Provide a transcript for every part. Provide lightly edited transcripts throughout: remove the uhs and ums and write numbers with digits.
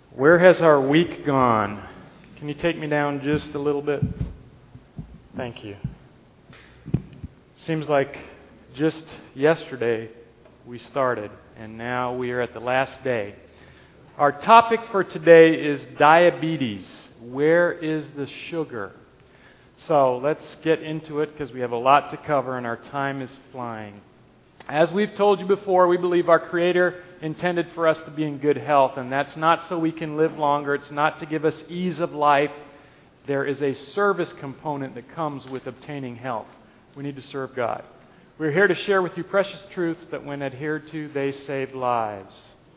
Where has our week gone? Can you take me down just a little bit? Thank you. Seems like just yesterday we started, and now we are at the last day. Our topic for today is diabetes. Where is the sugar? So let's get into it because we have a lot to cover and our time is flying. As we've told you before, we believe our Creator intended for us to be in good health, and that's not so we can live longer. It's not to give us ease of life. There is a service component that comes with obtaining health. We need to serve God. We're here to share with you precious truths that when adhered to, they save lives.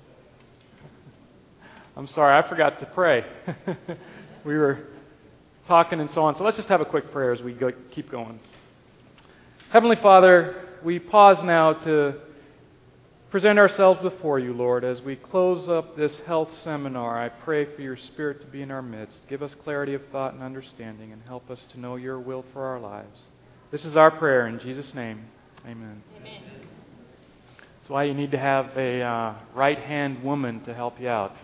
I'm sorry, I forgot to pray. We were talking and so on. So let's just have a quick prayer as we keep going. Heavenly Father, we pause now to present ourselves before you, Lord. As we close up this health seminar, I pray for your Spirit to be in our midst. Give us clarity of thought and understanding and help us to know your will for our lives. This is our prayer in Jesus' name. Amen. Amen. That's why you need to have a right-hand woman to help you out.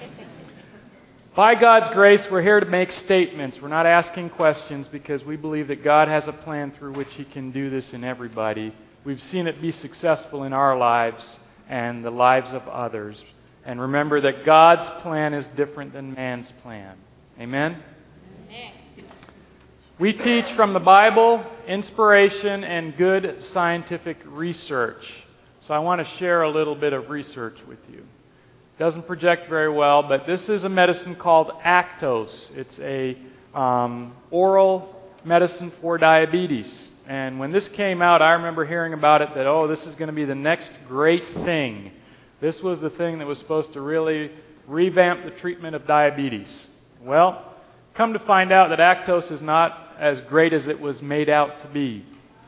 By God's grace, we're here to make statements. We're not asking questions because we believe that God has a plan through which He can do this in everybody. We've seen it be successful in our lives and the lives of others. And remember that God's plan is different than man's plan. Amen? Amen. We teach from the Bible, inspiration, and good scientific research. So I want to share a little bit of research with you. Doesn't project very well, but this is a medicine called Actos. It's a oral medicine for diabetes. And when this came out, I remember hearing about it that, this is going to be the next great thing. This was the thing that was supposed to really revamp the treatment of diabetes. Well, come to find out that Actos is not as great as it was made out to be.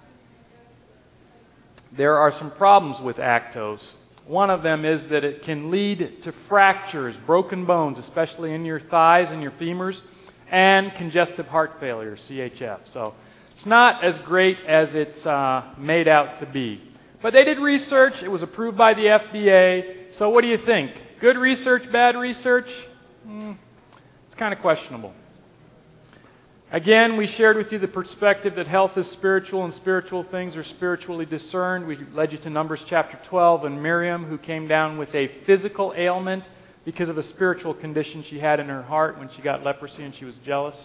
There are some problems with Actos. One of them is that it can lead to fractures, broken bones, especially in your thighs and your femurs, and congestive heart failure, CHF. So it's not as great as it's made out to be. But they did research. It was approved by the FDA. So what do you think? Good research, bad research? It's kind of questionable. Again, we shared with you the perspective that health is spiritual and spiritual things are spiritually discerned. We led you to Numbers chapter 12 and Miriam, who came down with a physical ailment because of a spiritual condition she had in her heart when she got leprosy and she was jealous.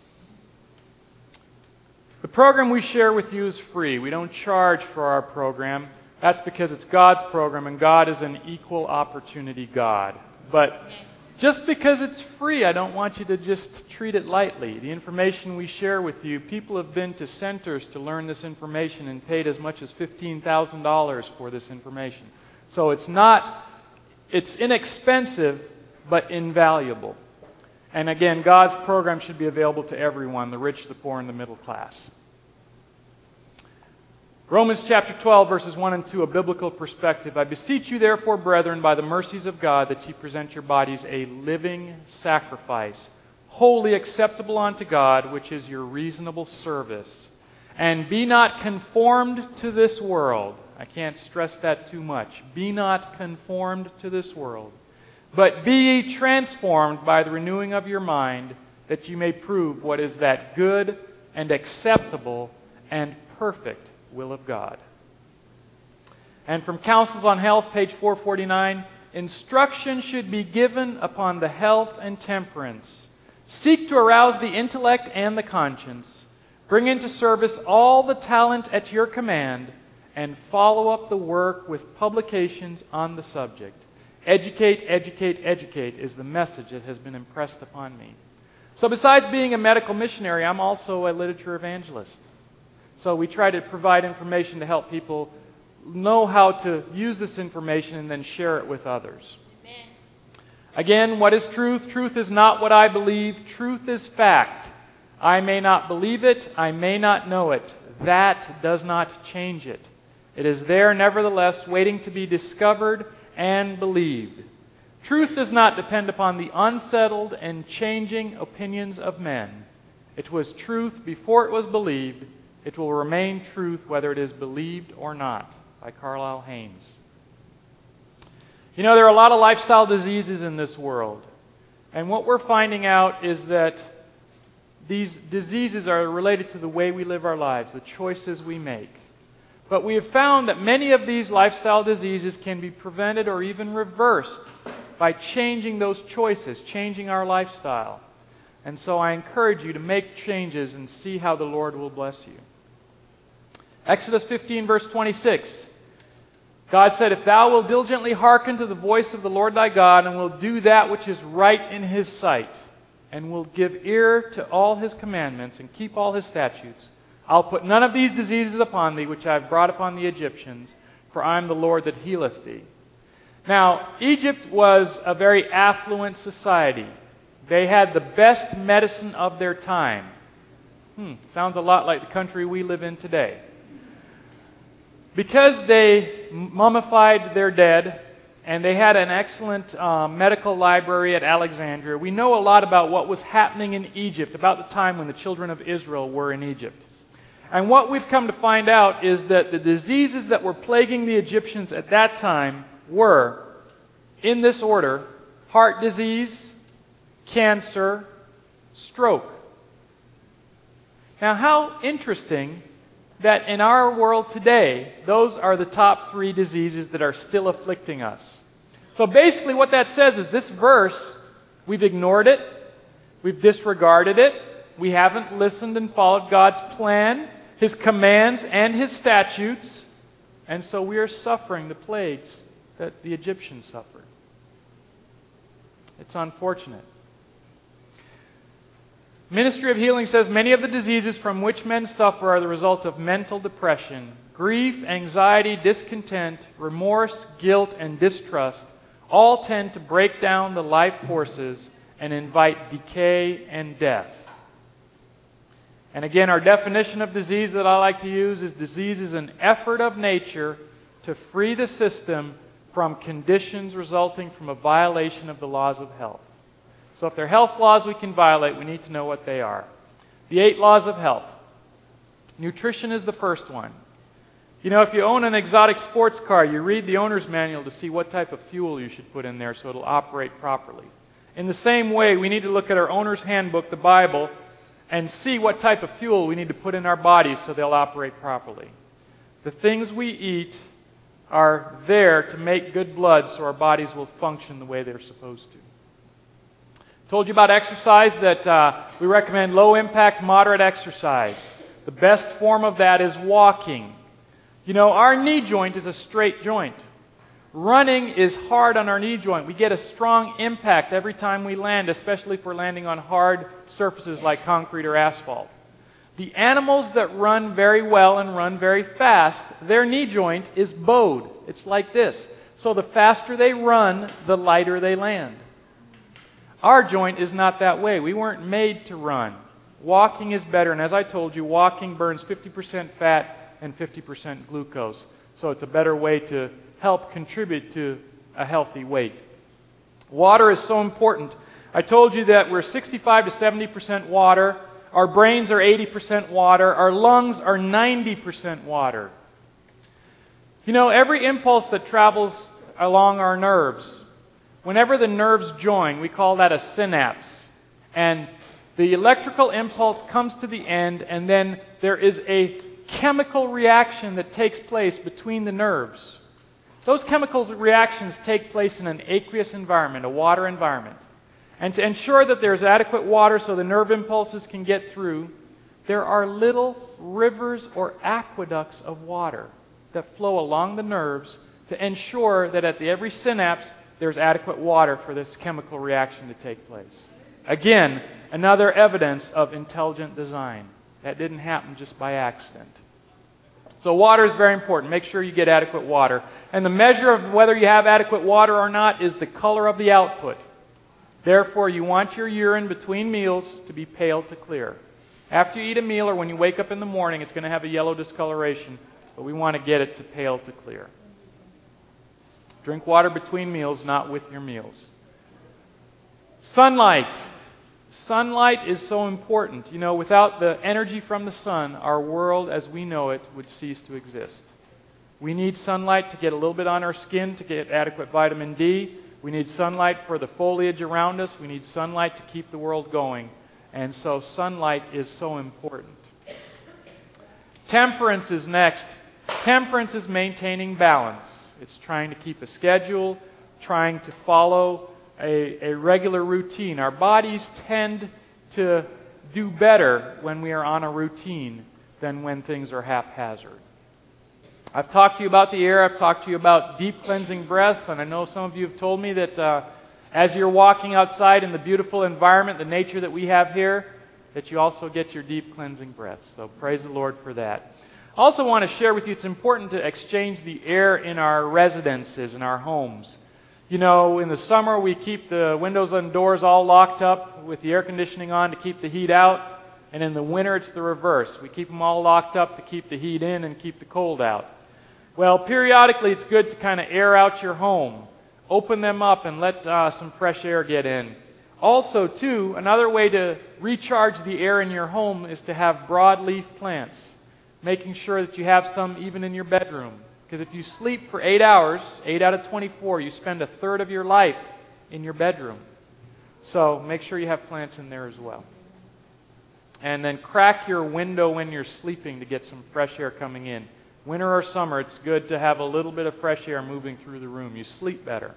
The program we share with you is free. We don't charge for our program. That's because it's God's program, and God is an equal opportunity God. But just because it's free, I don't want you to just treat it lightly. The information we share with you, people have been to centers to learn this information and paid as much as $15,000 for this information. So it's inexpensive, but invaluable. And again, God's program should be available to everyone, the rich, the poor, and the middle class. Romans chapter 12, verses 1 and 2, a biblical perspective. I beseech you, therefore, brethren, by the mercies of God, that ye present your bodies a living sacrifice, wholly acceptable unto God, which is your reasonable service. And be not conformed to this world. I can't stress that too much. Be not conformed to this world. But be ye transformed by the renewing of your mind, that ye may prove what is that good and acceptable and perfect will of God. And from Counsels on Health, page 449, instruction should be given upon the health and temperance. Seek to arouse the intellect and the conscience. Bring into service all the talent at your command, and follow up the work with publications on the subject. Educate, educate, educate is the message that has been impressed upon me. So besides being a medical missionary, I'm also a literature evangelist. So we try to provide information to help people know how to use this information and then share it with others. Amen. Again, what is truth? Truth is not what I believe. Truth is fact. I may not believe it. I may not know it. That does not change it. It is there nevertheless, waiting to be discovered and believed. Truth does not depend upon the unsettled and changing opinions of men. It was truth before it was believed. It will remain truth whether it is believed or not, by Carlisle Haynes. You know, there are a lot of lifestyle diseases in this world. And what we're finding out is that these diseases are related to the way we live our lives, the choices we make. But we have found that many of these lifestyle diseases can be prevented or even reversed by changing those choices, changing our lifestyle. And so I encourage you to make changes and see how the Lord will bless you. Exodus 15, verse 26. God said, "If thou wilt diligently hearken to the voice of the Lord thy God, and will do that which is right in His sight, and will give ear to all His commandments, and keep all His statutes, I'll put none of these diseases upon thee, which I have brought upon the Egyptians, for I am the Lord that healeth thee." Now, Egypt was a very affluent society. They had the best medicine of their time. Sounds a lot like the country we live in today. Because they mummified their dead, and they had an excellent medical library at Alexandria, we know a lot about what was happening in Egypt, about the time when the children of Israel were in Egypt. And what we've come to find out is that the diseases that were plaguing the Egyptians at that time were, in this order, heart disease, cancer, stroke. Now, how interesting that in our world today, those are the top 3 diseases that are still afflicting us. So basically what that says is this verse, we've ignored it, we've disregarded it, we haven't listened and followed God's plan, His commands, and His statutes, and so we are suffering the plagues that the Egyptians suffered. It's unfortunate. Ministry of Healing says many of the diseases from which men suffer are the result of mental depression. Grief, anxiety, discontent, remorse, guilt, and distrust all tend to break down the life forces and invite decay and death. And again, our definition of disease that I like to use is disease is an effort of nature to free the system from conditions resulting from a violation of the laws of health. So if there are health laws we can violate, we need to know what they are. The 8 laws of health. Nutrition is the first one. You know, if you own an exotic sports car, you read the owner's manual to see what type of fuel you should put in there so it'll operate properly. In the same way, we need to look at our owner's handbook, the Bible, and see what type of fuel we need to put in our bodies so they'll operate properly. The things we eat are there to make good blood so our bodies will function the way they're supposed to. Told you about exercise, that we recommend low impact, moderate exercise. The best form of that is walking. You know, our knee joint is a straight joint. Running is hard on our knee joint. We get a strong impact every time we land, especially if we're landing on hard surfaces like concrete or asphalt. The animals that run very well and run very fast, their knee joint is bowed. It's like this. So the faster they run, the lighter they land. Our joint is not that way. We weren't made to run. Walking is better, and as I told you, walking burns 50% fat and 50% glucose. So it's a better way to help contribute to a healthy weight. Water is so important. I told you that we're 65 to 70% water. Our brains are 80% water. Our lungs are 90% water. You know, every impulse that travels along our nerves, whenever the nerves join, we call that a synapse. And the electrical impulse comes to the end, and then there is a chemical reaction that takes place between the nerves. Those chemical reactions take place in an aqueous environment, a water environment. And to ensure that there's adequate water so the nerve impulses can get through, there are little rivers or aqueducts of water that flow along the nerves to ensure that at every synapse there's adequate water for this chemical reaction to take place. Again, another evidence of intelligent design. That didn't happen just by accident. So water is very important. Make sure you get adequate water. And the measure of whether you have adequate water or not is the color of the output. Therefore, you want your urine between meals to be pale to clear. After you eat a meal or when you wake up in the morning, it's going to have a yellow discoloration, but we want to get it to pale to clear. Drink water between meals, not with your meals. Sunlight. Sunlight is so important. You know, without the energy from the sun, our world as we know it would cease to exist. We need sunlight to get a little bit on our skin, to get adequate vitamin D. We need sunlight for the foliage around us. We need sunlight to keep the world going. And so sunlight is so important. Temperance is next. Temperance is maintaining balance. It's trying to keep a schedule, trying to follow a regular routine. Our bodies tend to do better when we are on a routine than when things are haphazard. I've talked to you about the air. I've talked to you about deep cleansing breaths. And I know some of you have told me that as you're walking outside in the beautiful environment, the nature that we have here, that you also get your deep cleansing breaths. So praise the Lord for that. I also want to share with you, it's important to exchange the air in our residences, in our homes. You know, in the summer we keep the windows and doors all locked up with the air conditioning on to keep the heat out. And in the winter it's the reverse. We keep them all locked up to keep the heat in and keep the cold out. Well, periodically it's good to kind of air out your home. Open them up and let some fresh air get in. Also, too, another way to recharge the air in your home is to have broadleaf plants. Making sure that you have some even in your bedroom. Because if you sleep for 8 hours, 8 out of 24, you spend a third of your life in your bedroom. So make sure you have plants in there as well. And then crack your window when you're sleeping to get some fresh air coming in. Winter or summer, it's good to have a little bit of fresh air moving through the room. You sleep better.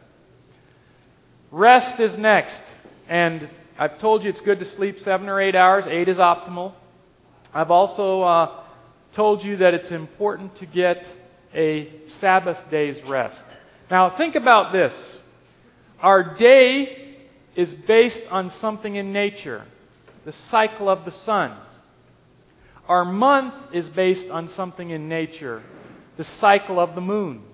Rest is next. And I've told you it's good to sleep 7 or 8 hours. 8 is optimal. I've also told you that it's important to get a Sabbath day's rest. Now think about this. Our day is based on something in nature, the cycle of the sun. Our month is based on something in nature, the cycle of the moon.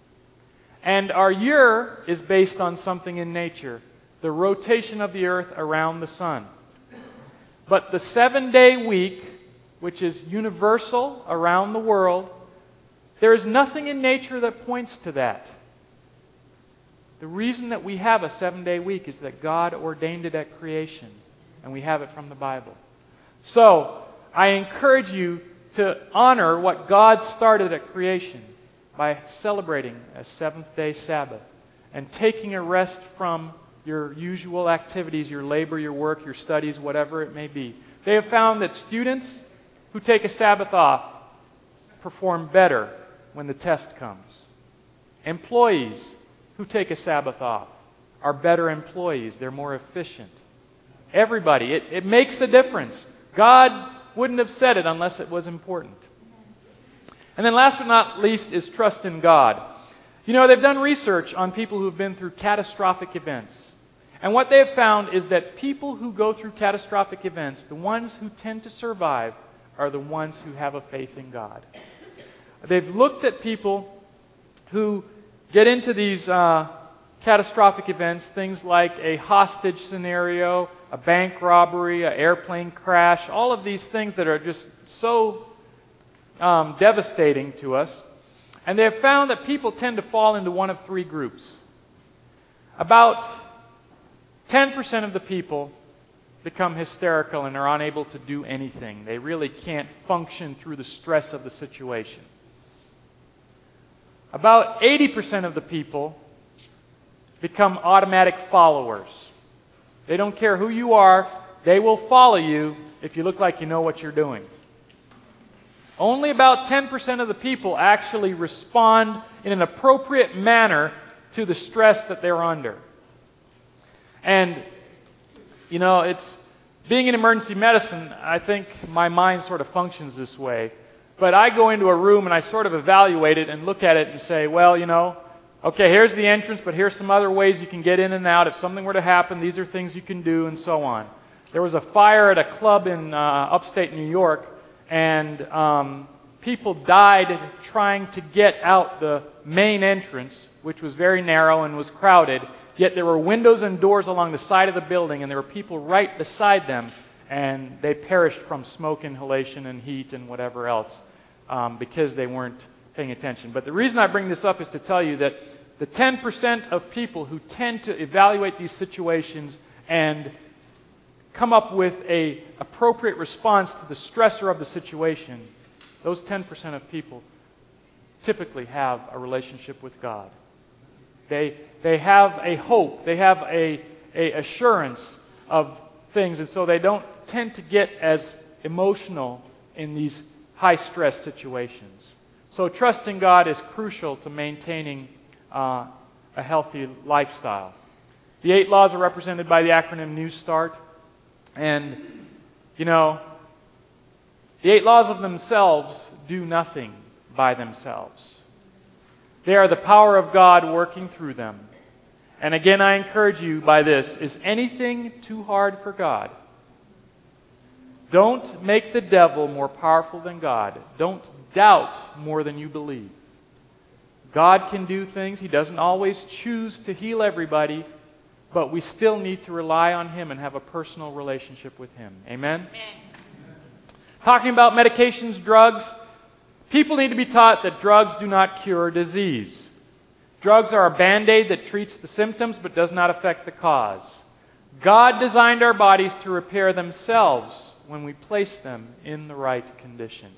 And our year is based on something in nature, the rotation of the earth around the sun. But the 7-day week, which is universal around the world, there is nothing in nature that points to that. The reason that we have a 7-day week is that God ordained it at creation, and we have it from the Bible. So, I encourage you to honor what God started at creation by celebrating a 7th-day Sabbath and taking a rest from your usual activities, your labor, your work, your studies, whatever it may be. They have found that students who take a Sabbath off perform better when the test comes. Employees who take a Sabbath off are better employees. They're more efficient. Everybody. It makes a difference. God wouldn't have said it unless it was important. And then last but not least is trust in God. You know, they've done research on people who've been through catastrophic events. And what they've found is that people who go through catastrophic events, the ones who tend to survive, are the ones who have a faith in God. They've looked at people who get into these catastrophic events, things like a hostage scenario, a bank robbery, an airplane crash, all of these things that are just so devastating to us. And they have found that people tend to fall into one of 3 groups. About 10% of the people become hysterical and are unable to do anything. They really can't function through the stress of the situation. About 80% of the people become automatic followers. They don't care who you are. They will follow you if you look like you know what you're doing. Only about 10% of the people actually respond in an appropriate manner to the stress that they're under. And, you know, it's being in emergency medicine, I think my mind sort of functions this way. But I go into a room and I sort of evaluate it and look at it and say, well, you know, okay, here's the entrance, but here's some other ways you can get in and out. If something were to happen, these are things you can do, and so on. There was a fire at a club in upstate New York, and people died trying to get out the main entrance, which was very narrow and was crowded. Yet there were windows and doors along the side of the building, and there were people right beside them, and they perished from smoke inhalation and heat and whatever else because they weren't paying attention. But the reason I bring this up is to tell you that the 10% of people who tend to evaluate these situations and come up with an appropriate response to the stressor of the situation, those 10% of people typically have a relationship with God. They have a hope. They have a assurance of things, and so they don't tend to get as emotional in these high-stress situations. So trusting God is crucial to maintaining a healthy lifestyle. The 8 laws are represented by the acronym New Start. And, the 8 laws of themselves do nothing by themselves. They are the power of God working through them. And again, I encourage you by this, is anything too hard for God? Don't make the devil more powerful than God. Don't doubt more than you believe. God can do things. He doesn't always choose to heal everybody, but we still need to rely on Him and have a personal relationship with Him. Amen? Amen. Talking about medications, drugs, people need to be taught that drugs do not cure disease. Drugs are a Band-Aid that treats the symptoms but does not affect the cause. God designed our bodies to repair themselves when we place them in the right condition.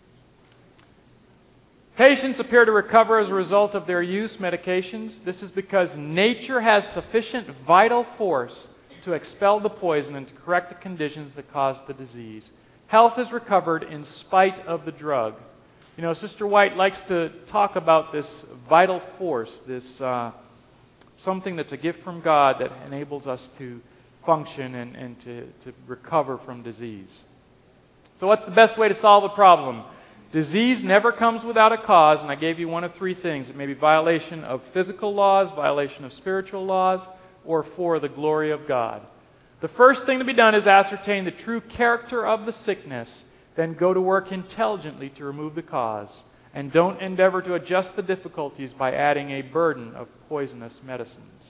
Patients appear to recover as a result of their use medications. This is because nature has sufficient vital force to expel the poison and to correct the conditions that caused the disease. Health is recovered in spite of the drug. Sister White likes to talk about this vital force, this something that's a gift from God that enables us to function and to recover from disease. So what's the best way to solve a problem? Disease never comes without a cause, and I gave you one of 3 things. It may be violation of physical laws, violation of spiritual laws, or for the glory of God. The first thing to be done is ascertain the true character of the sickness, then go to work intelligently to remove the cause, and don't endeavor to adjust the difficulties by adding a burden of poisonous medicines.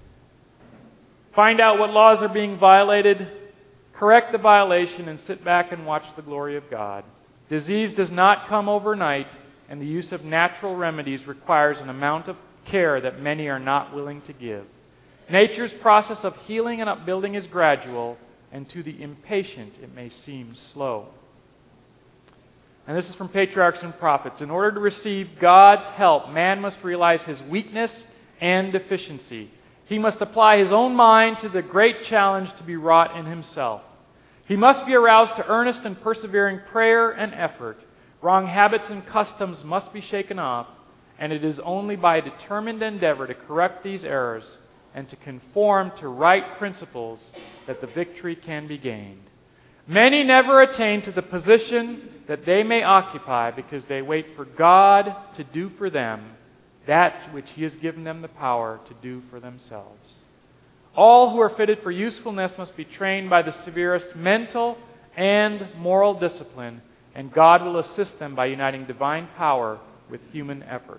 Find out what laws are being violated, correct the violation, and sit back and watch the glory of God. Disease does not come overnight, and the use of natural remedies requires an amount of care that many are not willing to give. Nature's process of healing and upbuilding is gradual, and to the impatient it may seem slow. And this is from Patriarchs and Prophets. In order to receive God's help, man must realize his weakness and deficiency. He must apply his own mind to the great challenge to be wrought in himself. He must be aroused to earnest and persevering prayer and effort. Wrong habits and customs must be shaken off, and it is only by determined endeavor to correct these errors and to conform to right principles that the victory can be gained. Many never attain to the position that they may occupy because they wait for God to do for them that which He has given them the power to do for themselves. All who are fitted for usefulness must be trained by the severest mental and moral discipline, and God will assist them by uniting divine power with human effort.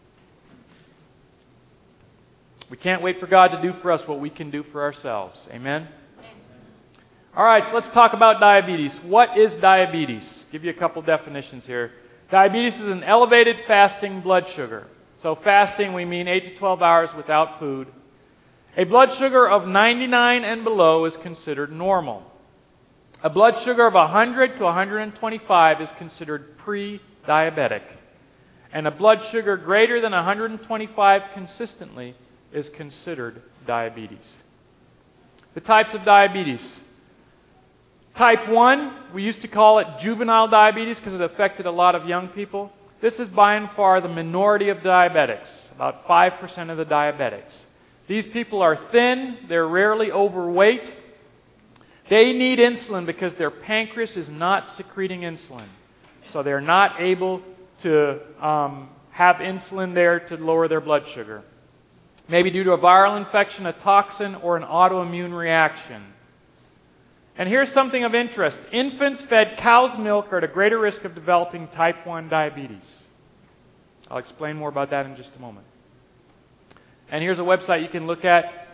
We can't wait for God to do for us what we can do for ourselves. Amen? All right, so let's talk about diabetes. What is diabetes? Give you a couple definitions here. Diabetes is an elevated fasting blood sugar. So fasting, we mean 8 to 12 hours without food. A blood sugar of 99 and below is considered normal. A blood sugar of 100 to 125 is considered pre-diabetic. And a blood sugar greater than 125 consistently is considered diabetes. The types of diabetes. Type 1, we used to call it juvenile diabetes because it affected a lot of young people. This is by and far the minority of diabetics, about 5% of the diabetics. These people are thin, they're rarely overweight. They need insulin because their pancreas is not secreting insulin. So they're not able to have insulin there to lower their blood sugar. Maybe due to a viral infection, a toxin, or an autoimmune reaction. And here's something of interest. Infants fed cow's milk are at a greater risk of developing type 1 diabetes. I'll explain more about that in just a moment. And here's a website you can look at,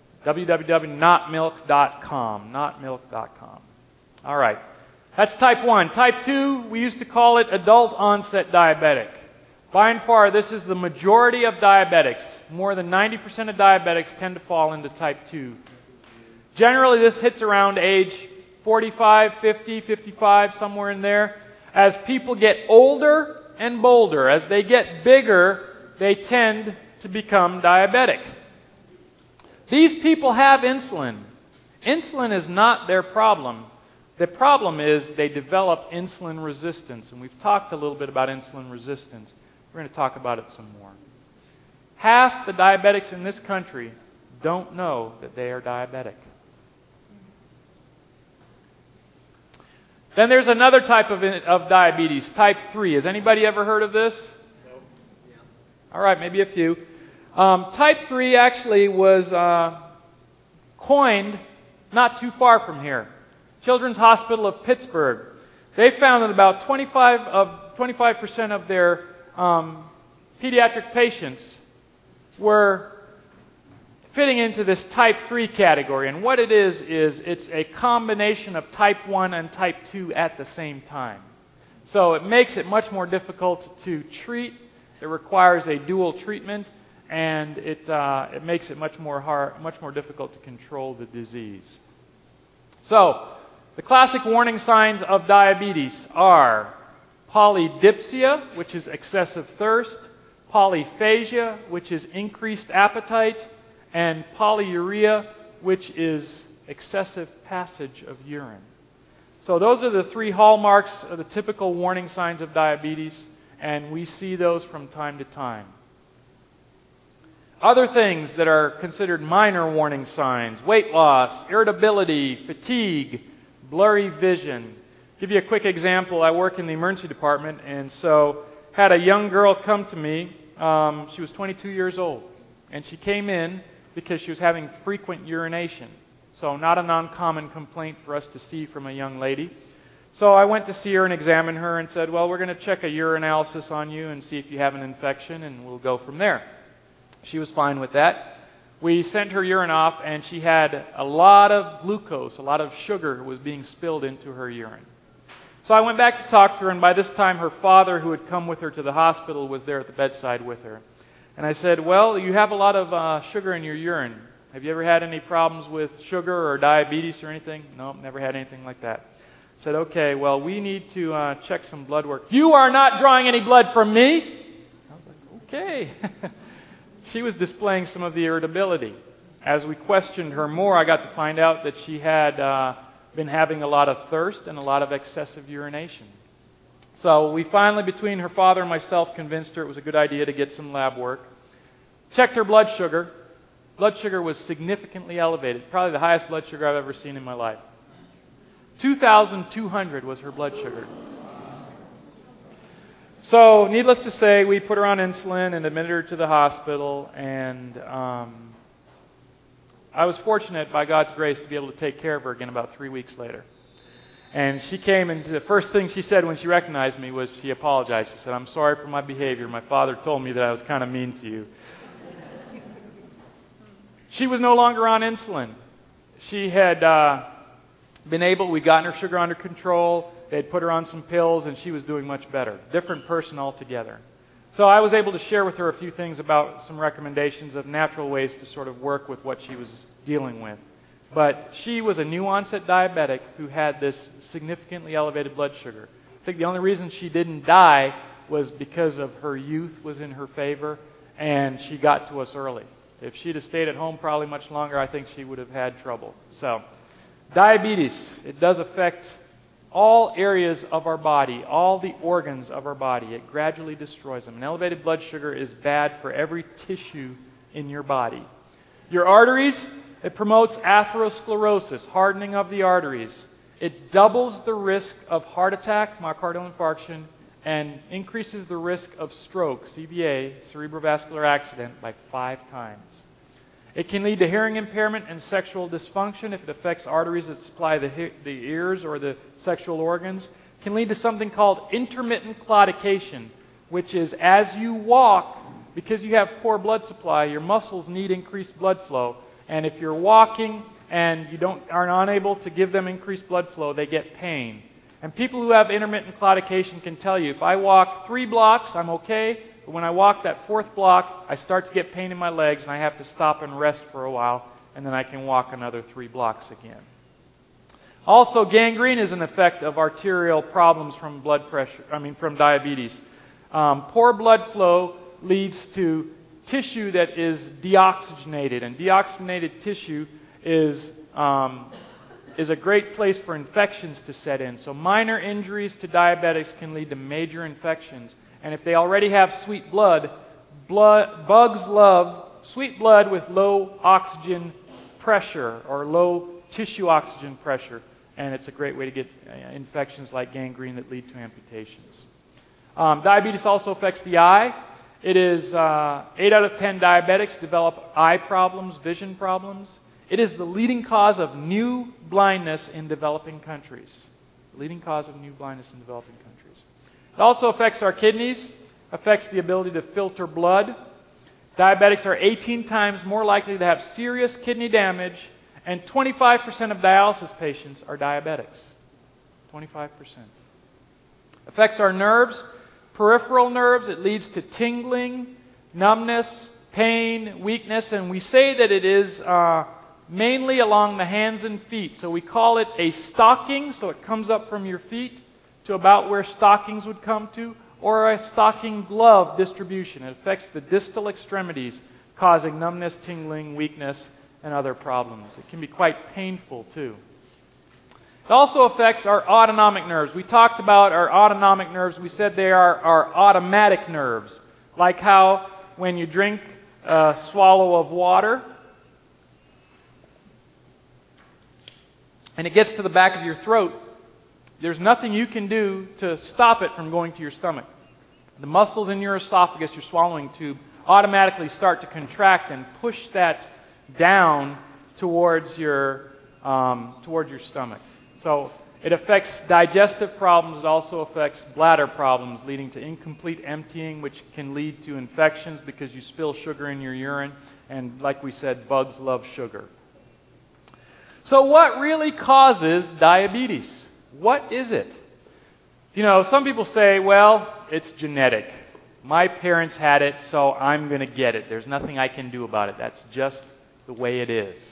www.notmilk.com. Notmilk.com. All right. That's type 1. Type 2, we used to call it adult onset diabetic. By and far, this is the majority of diabetics. More than 90% of diabetics tend to fall into type 2. Generally, this hits around age 45, 50, 55, somewhere in there. As people get older and bolder, as they get bigger, they tend to become diabetic. These people have insulin. Insulin is not their problem. The problem is they develop insulin resistance, and we've talked a little bit about insulin resistance. We're going to talk about it some more. Half the diabetics in this country don't know that they are diabetic. Then there's another type of diabetes, type 3. Has anybody ever heard of this? No. Yeah. All right, maybe a few. Type 3 actually was coined not too far from here. Children's Hospital of Pittsburgh. They found that about 25% of their pediatric patients were fitting into this type 3 category. And what it is it's a combination of type 1 and type 2 at the same time. So it makes it much more difficult to treat. It requires a dual treatment, and it makes it much more difficult to control the disease. So, the classic warning signs of diabetes are polydipsia, which is excessive thirst, polyphagia, which is increased appetite, and polyuria, which is excessive passage of urine. So those are the three hallmarks of the typical warning signs of diabetes, and we see those from time to time. Other things that are considered minor warning signs: weight loss, irritability, fatigue, blurry vision. Give you a quick example. I work in the emergency department, and so had a young girl come to me. She was 22 years old, and she came in because she was having frequent urination. So not an uncommon complaint for us to see from a young lady. So I went to see her and examine her and said, well, we're going to check a urinalysis on you and see if you have an infection, and we'll go from there. She was fine with that. We sent her urine off, and she had a lot of glucose, a lot of sugar was being spilled into her urine. So I went back to talk to her, and by this time her father, who had come with her to the hospital, was there at the bedside with her. And I said, well, you have a lot of sugar in your urine. Have you ever had any problems with sugar or diabetes or anything? No, never had anything like that. I said, okay, well, we need to check some blood work. You are not drawing any blood from me. I was like, okay. She was displaying some of the irritability. As we questioned her more, I got to find out that she had been having a lot of thirst and a lot of excessive urination. So we finally, between her father and myself, convinced her it was a good idea to get some lab work. Checked her blood sugar. Blood sugar was significantly elevated, probably the highest blood sugar I've ever seen in my life. 2,200 was her blood sugar. So, needless to say, we put her on insulin and admitted her to the hospital, and I was fortunate, by God's grace, to be able to take care of her again about 3 weeks later. And she came, and the first thing she said when she recognized me was she apologized. She said, I'm sorry for my behavior. My father told me that I was kind of mean to you. She was no longer on insulin. She had we'd gotten her sugar under control. They had put her on some pills, and she was doing much better. Different person altogether. So I was able to share with her a few things about some recommendations of natural ways to sort of work with what she was dealing with. But she was a new-onset diabetic who had this significantly elevated blood sugar. I think the only reason she didn't die was because of her youth was in her favor, and she got to us early. If she'd have stayed at home probably much longer, I think she would have had trouble. So, diabetes, it does affect all areas of our body, all the organs of our body. It gradually destroys them. An elevated blood sugar is bad for every tissue in your body. Your arteries, it promotes atherosclerosis, hardening of the arteries. It doubles the risk of heart attack, myocardial infarction, and increases the risk of stroke, CVA, cerebrovascular accident, by 5 times. It can lead to hearing impairment and sexual dysfunction if it affects arteries that supply the ears or the sexual organs. It can lead to something called intermittent claudication, which is as you walk, because you have poor blood supply, your muscles need increased blood flow. And if you're walking and you are unable to give them increased blood flow, they get pain. And people who have intermittent claudication can tell you, if I walk 3 blocks, I'm okay. But when I walk that 4th block, I start to get pain in my legs, and I have to stop and rest for a while, and then I can walk another 3 blocks again. Also, gangrene is an effect of arterial problems from from diabetes. Poor blood flow leads to tissue that is deoxygenated, and deoxygenated tissue is a great place for infections to set in. So minor injuries to diabetics can lead to major infections. And if they already have sweet blood, bugs love sweet blood with low oxygen pressure or low tissue oxygen pressure. And it's a great way to get infections like gangrene that lead to amputations. Diabetes also affects the eye. It is 8 out of 10 diabetics develop eye problems, vision problems. It is the leading cause of new blindness in developing countries. Leading cause of new blindness in developing countries. It also affects our kidneys, affects the ability to filter blood. Diabetics are 18 times more likely to have serious kidney damage, and 25% of dialysis patients are diabetics. 25%. Affects our nerves, peripheral nerves. It leads to tingling, numbness, pain, weakness, and we say that it is mainly along the hands and feet. So we call it a stocking, so it comes up from your feet to about where stockings would come to, or a stocking glove distribution. It affects the distal extremities, causing numbness, tingling, weakness, and other problems. It can be quite painful too. It also affects our autonomic nerves. We talked about our autonomic nerves. We said they are our automatic nerves, like how when you drink a swallow of water, and it gets to the back of your throat, there's nothing you can do to stop it from going to your stomach. The muscles in your esophagus, your swallowing tube, automatically start to contract and push that down towards your stomach. So it affects digestive problems. It also affects bladder problems, leading to incomplete emptying, which can lead to infections because you spill sugar in your urine. And like we said, bugs love sugar. So what really causes diabetes? What is it? You know, some people say, well, it's genetic. My parents had it, so I'm going to get it. There's nothing I can do about it. That's just the way it is.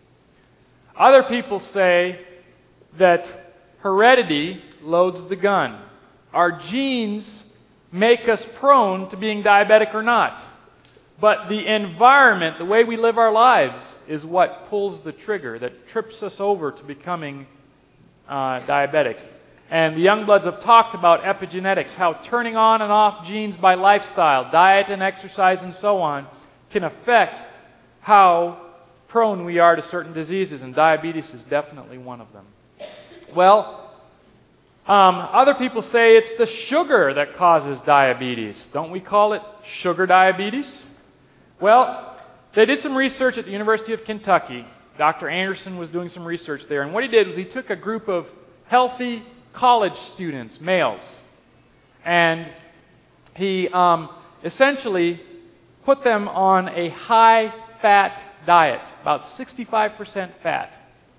Other people say that heredity loads the gun. Our genes make us prone to being diabetic or not. But the environment, the way we live our lives, is what pulls the trigger, that trips us over to becoming diabetic. And the Youngbloods have talked about epigenetics, how turning on and off genes by lifestyle, diet and exercise and so on, can affect how prone we are to certain diseases, and diabetes is definitely one of them. Well, other people say it's the sugar that causes diabetes. Don't we call it sugar diabetes? Well, they did some research at the University of Kentucky. Dr. Anderson was doing some research there, and what he did was he took a group of healthy college students, males, and he essentially put them on a high-fat diet, about 65% fat.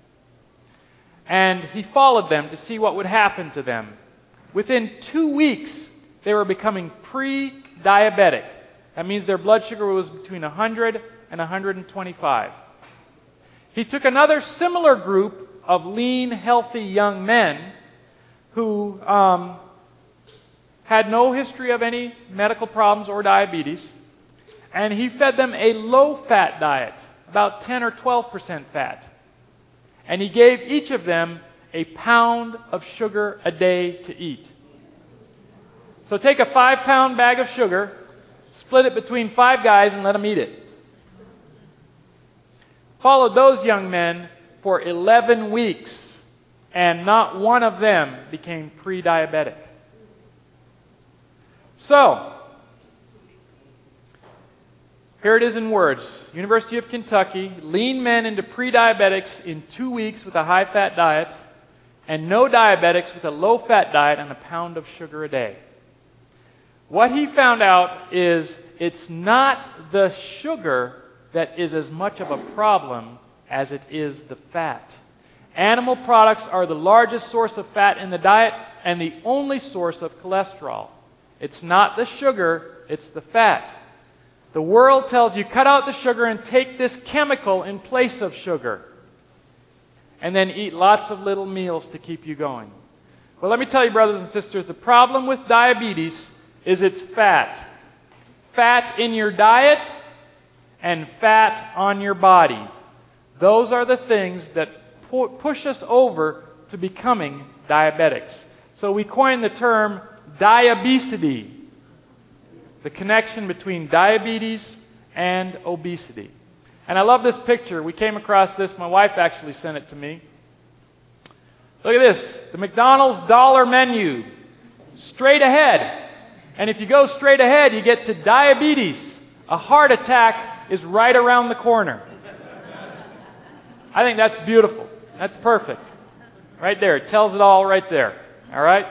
And he followed them to see what would happen to them. Within 2 weeks, they were becoming pre-diabetic. That means their blood sugar was between 100 and 125. He took another similar group of lean, healthy young men who had no history of any medical problems or diabetes, and he fed them a low-fat diet, about 10 or 12% fat. And he gave each of them a pound of sugar a day to eat. So take a 5-pound bag of sugar, split it between 5 guys, and let them eat it. Followed those young men for 11 weeks, and not one of them became pre-diabetic. So, here it is in words. University of Kentucky, lean men into pre-diabetics in 2 weeks with a high-fat diet, and no diabetics with a low-fat diet and a pound of sugar a day. What he found out is it's not the sugar that is as much of a problem as it is the fat. Animal products are the largest source of fat in the diet and the only source of cholesterol. It's not the sugar, it's the fat. The world tells you, cut out the sugar and take this chemical in place of sugar. And then eat lots of little meals to keep you going. Well, let me tell you, brothers and sisters, the problem with diabetes is it's fat. Fat in your diet and fat on your body. Those are the things that push us over to becoming diabetics. So we coined the term diabesity, the connection between diabetes and obesity. And I love this picture. We came across this. My wife actually sent it to me. Look at this. The McDonald's dollar menu. Straight ahead. And if you go straight ahead, you get to diabetes. A heart attack is right around the corner. I think that's beautiful. That's perfect. Right there. It tells it all right there. All right?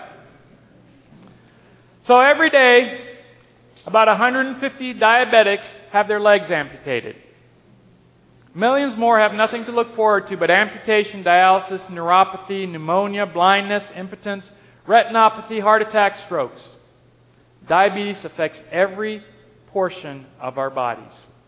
So every day, about 150 diabetics have their legs amputated. Millions more have nothing to look forward to but amputation, dialysis, neuropathy, pneumonia, blindness, impotence, retinopathy, heart attack, strokes. Diabetes affects every portion of our bodies.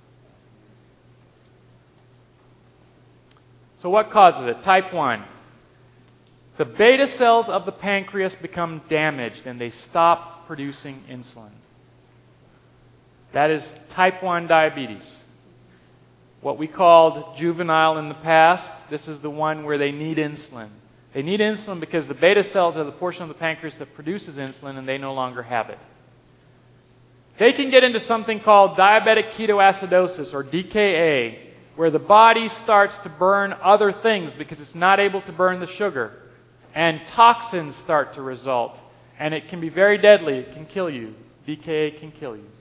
So what causes it? Type 1. The beta cells of the pancreas become damaged and they stop producing insulin. That is type 1 diabetes. What we called juvenile in the past, this is the one where they need insulin. They need insulin because the beta cells are the portion of the pancreas that produces insulin and they no longer have it. They can get into something called diabetic ketoacidosis, or DKA, where the body starts to burn other things because it's not able to burn the sugar. And toxins start to result. And it can be very deadly. It can kill you. DKA can kill you.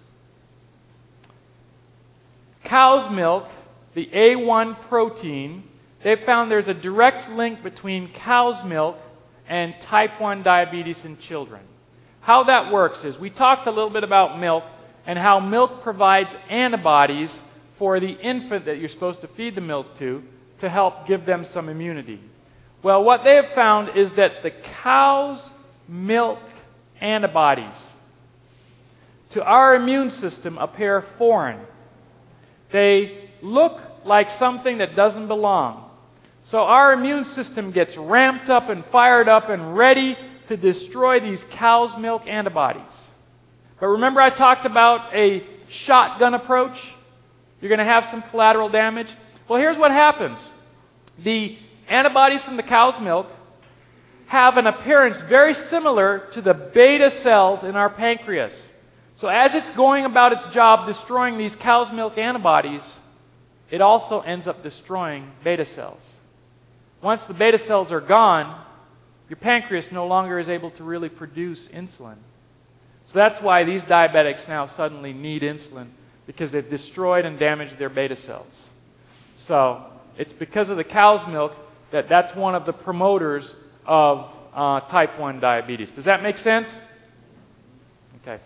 Cow's milk, the A1 protein, they've found there's a direct link between cow's milk and type 1 diabetes in children. How that works is, we talked a little bit about milk and how milk provides antibodies for the infant that you're supposed to feed the milk to help give them some immunity. Well, what they have found is that the cow's milk antibodies to our immune system appear foreign. They look like something that doesn't belong. So our immune system gets ramped up and fired up and ready to destroy these cow's milk antibodies. But remember I talked about a shotgun approach? You're going to have some collateral damage. Well, here's what happens. The antibodies from the cow's milk have an appearance very similar to the beta cells in our pancreas. So as it's going about its job destroying these cow's milk antibodies, it also ends up destroying beta cells. Once the beta cells are gone, your pancreas no longer is able to really produce insulin. So that's why these diabetics now suddenly need insulin, because they've destroyed and damaged their beta cells. So it's because of the cow's milk that's one of the promoters of type 1 diabetes. Does that make sense? Okay.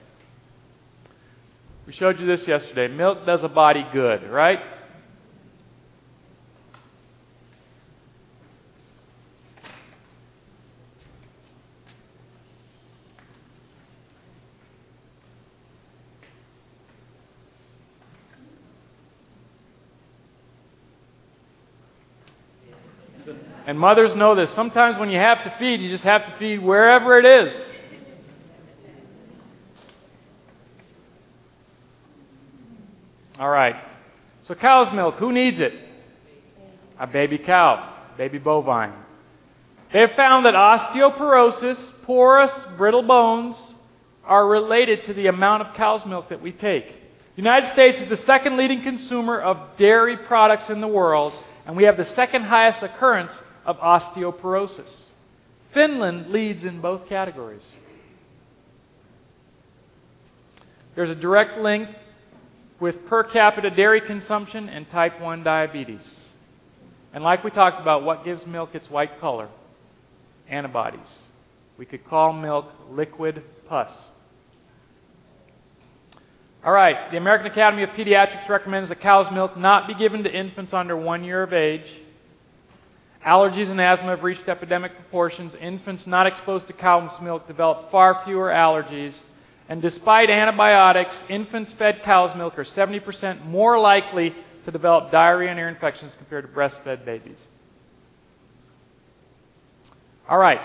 We showed you this yesterday. Milk does a body good, right? And mothers know this. Sometimes when you have to feed, you just have to feed wherever it is. All right. So cow's milk, who needs it? A baby cow, baby bovine. They have found that osteoporosis, porous, brittle bones are related to the amount of cow's milk that we take. The United States is the second leading consumer of dairy products in the world, and we have the second highest occurrence of osteoporosis. Finland leads in both categories. There's a direct link with per capita dairy consumption and type 1 diabetes. And like we talked about, what gives milk its white color? Antibodies. We could call milk liquid pus. All right, the American Academy of Pediatrics recommends that cow's milk not be given to infants under 1 year of age. Allergies and asthma have reached epidemic proportions. Infants not exposed to cow's milk develop far fewer allergies. And despite antibiotics, infants fed cow's milk are 70% more likely to develop diarrhea and ear infections compared to breastfed babies. All right.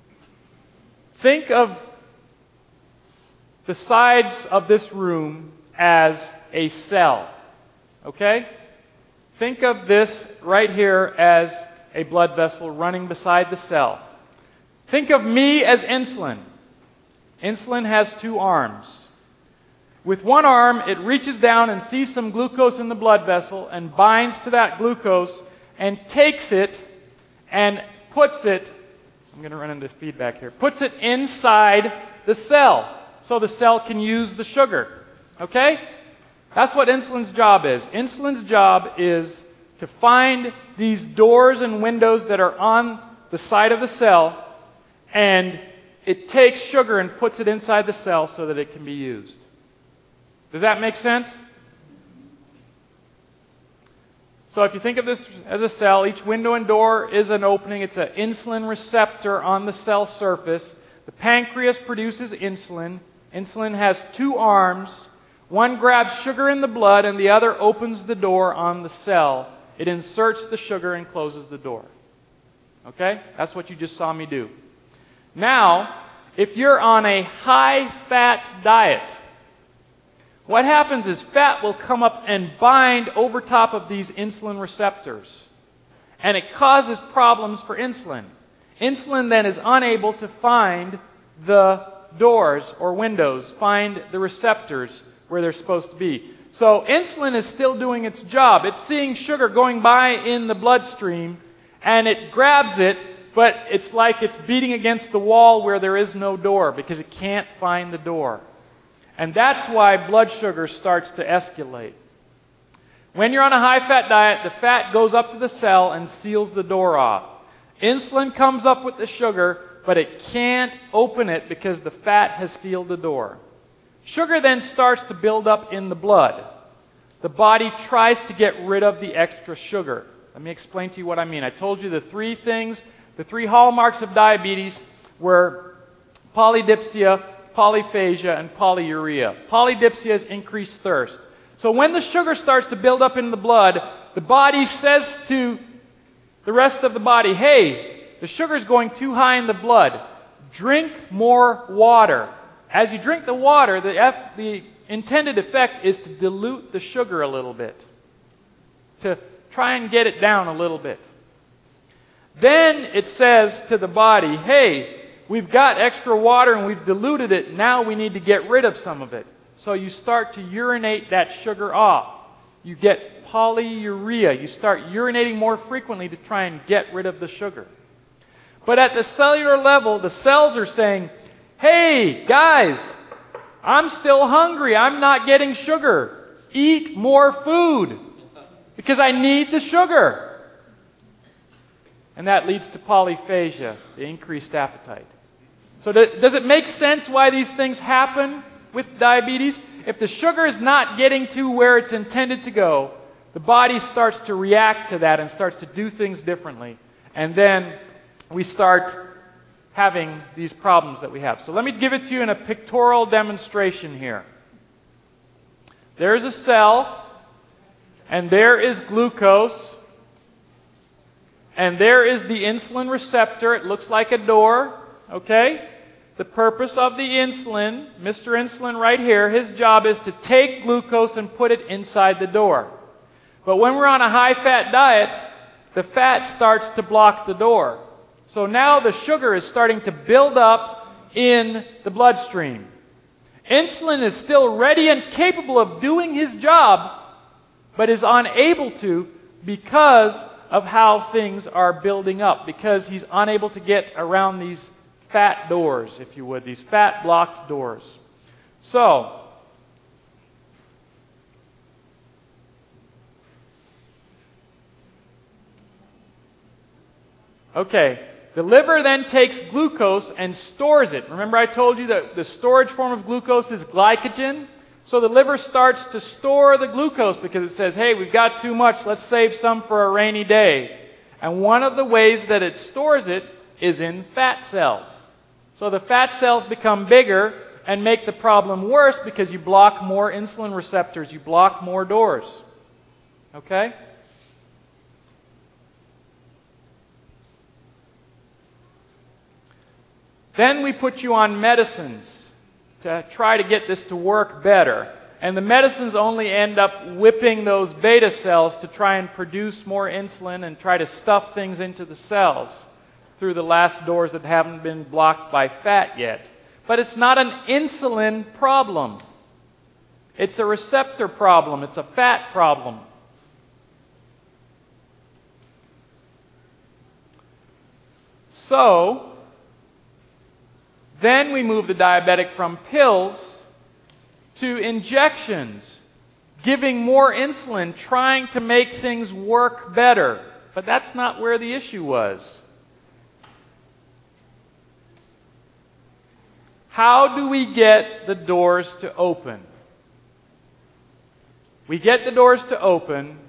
Think of the sides of this room as a cell. Okay? Think of this right here as a blood vessel running beside the cell. Think of me as insulin. Insulin has two arms. With one arm, it reaches down and sees some glucose in the blood vessel and binds to that glucose and takes it and puts it, I'm going to run into feedback here, puts it inside the cell so the cell can use the sugar. Okay? That's what insulin's job is. Insulin's job is to find these doors and windows that are on the side of the cell, and it takes sugar and puts it inside the cell so that it can be used. Does that make sense? So if you think of this as a cell, each window and door is an opening. It's an insulin receptor on the cell surface. The pancreas produces insulin. Insulin has two arms. One grabs sugar in the blood and the other opens the door on the cell. It inserts the sugar and closes the door. Okay? That's what you just saw me do. Now, if you're on a high-fat diet, what happens is fat will come up and bind over top of these insulin receptors. And it causes problems for insulin. Insulin then is unable to find the doors or windows, find the receptors where they're supposed to be. So insulin is still doing its job. It's seeing sugar going by in the bloodstream, and it grabs it, but it's like it's beating against the wall where there is no door because it can't find the door. And that's why blood sugar starts to escalate. When you're on a high-fat diet, the fat goes up to the cell and seals the door off. Insulin comes up with the sugar, but it can't open it because the fat has sealed the door. Sugar then starts to build up in the blood. The body tries to get rid of the extra sugar. Let me explain to you what I mean. I told you the three things, the three hallmarks of diabetes were polydipsia, polyphagia, and polyuria. Polydipsia is increased thirst. So when the sugar starts to build up in the blood, the body says to the rest of the body, hey, the sugar's going too high in the blood. Drink more water. As you drink the water, the intended effect is to dilute the sugar a little bit, to try and get it down a little bit. Then it says to the body, hey, we've got extra water and we've diluted it. Now we need to get rid of some of it. So you start to urinate that sugar off. You get polyuria. You start urinating more frequently to try and get rid of the sugar. But at the cellular level, the cells are saying, hey, guys, I'm still hungry. I'm not getting sugar. Eat more food because I need the sugar. And that leads to polyphagia, the increased appetite. So does it make sense why these things happen with diabetes? If the sugar is not getting to where it's intended to go, the body starts to react to that and starts to do things differently. And then we start having these problems that we have. So let me give it to you in a pictorial demonstration here. There's a cell, and there is glucose, and there is the insulin receptor. It looks like a door, okay? The purpose of the insulin, Mr. Insulin right here, his job is to take glucose and put it inside the door. But when we're on a high-fat diet, the fat starts to block the door. So now the sugar is starting to build up in the bloodstream. Insulin is still ready and capable of doing his job, but is unable to because of how things are building up, because he's unable to get around these fat doors, if you would, these fat blocked doors. So, okay. The liver then takes glucose and stores it. Remember I told you that the storage form of glucose is glycogen? So the liver starts to store the glucose because it says, hey, we've got too much, let's save some for a rainy day. And one of the ways that it stores it is in fat cells. So the fat cells become bigger and make the problem worse because you block more insulin receptors, you block more doors. Okay? Then we put you on medicines to try to get this to work better. And the medicines only end up whipping those beta cells to try and produce more insulin and try to stuff things into the cells through the last doors that haven't been blocked by fat yet. But it's not an insulin problem. It's a receptor problem. It's a fat problem. So, then we move the diabetic from pills to injections, giving more insulin, trying to make things work better. But that's not where the issue was. How do we get the doors to open? We get the doors to open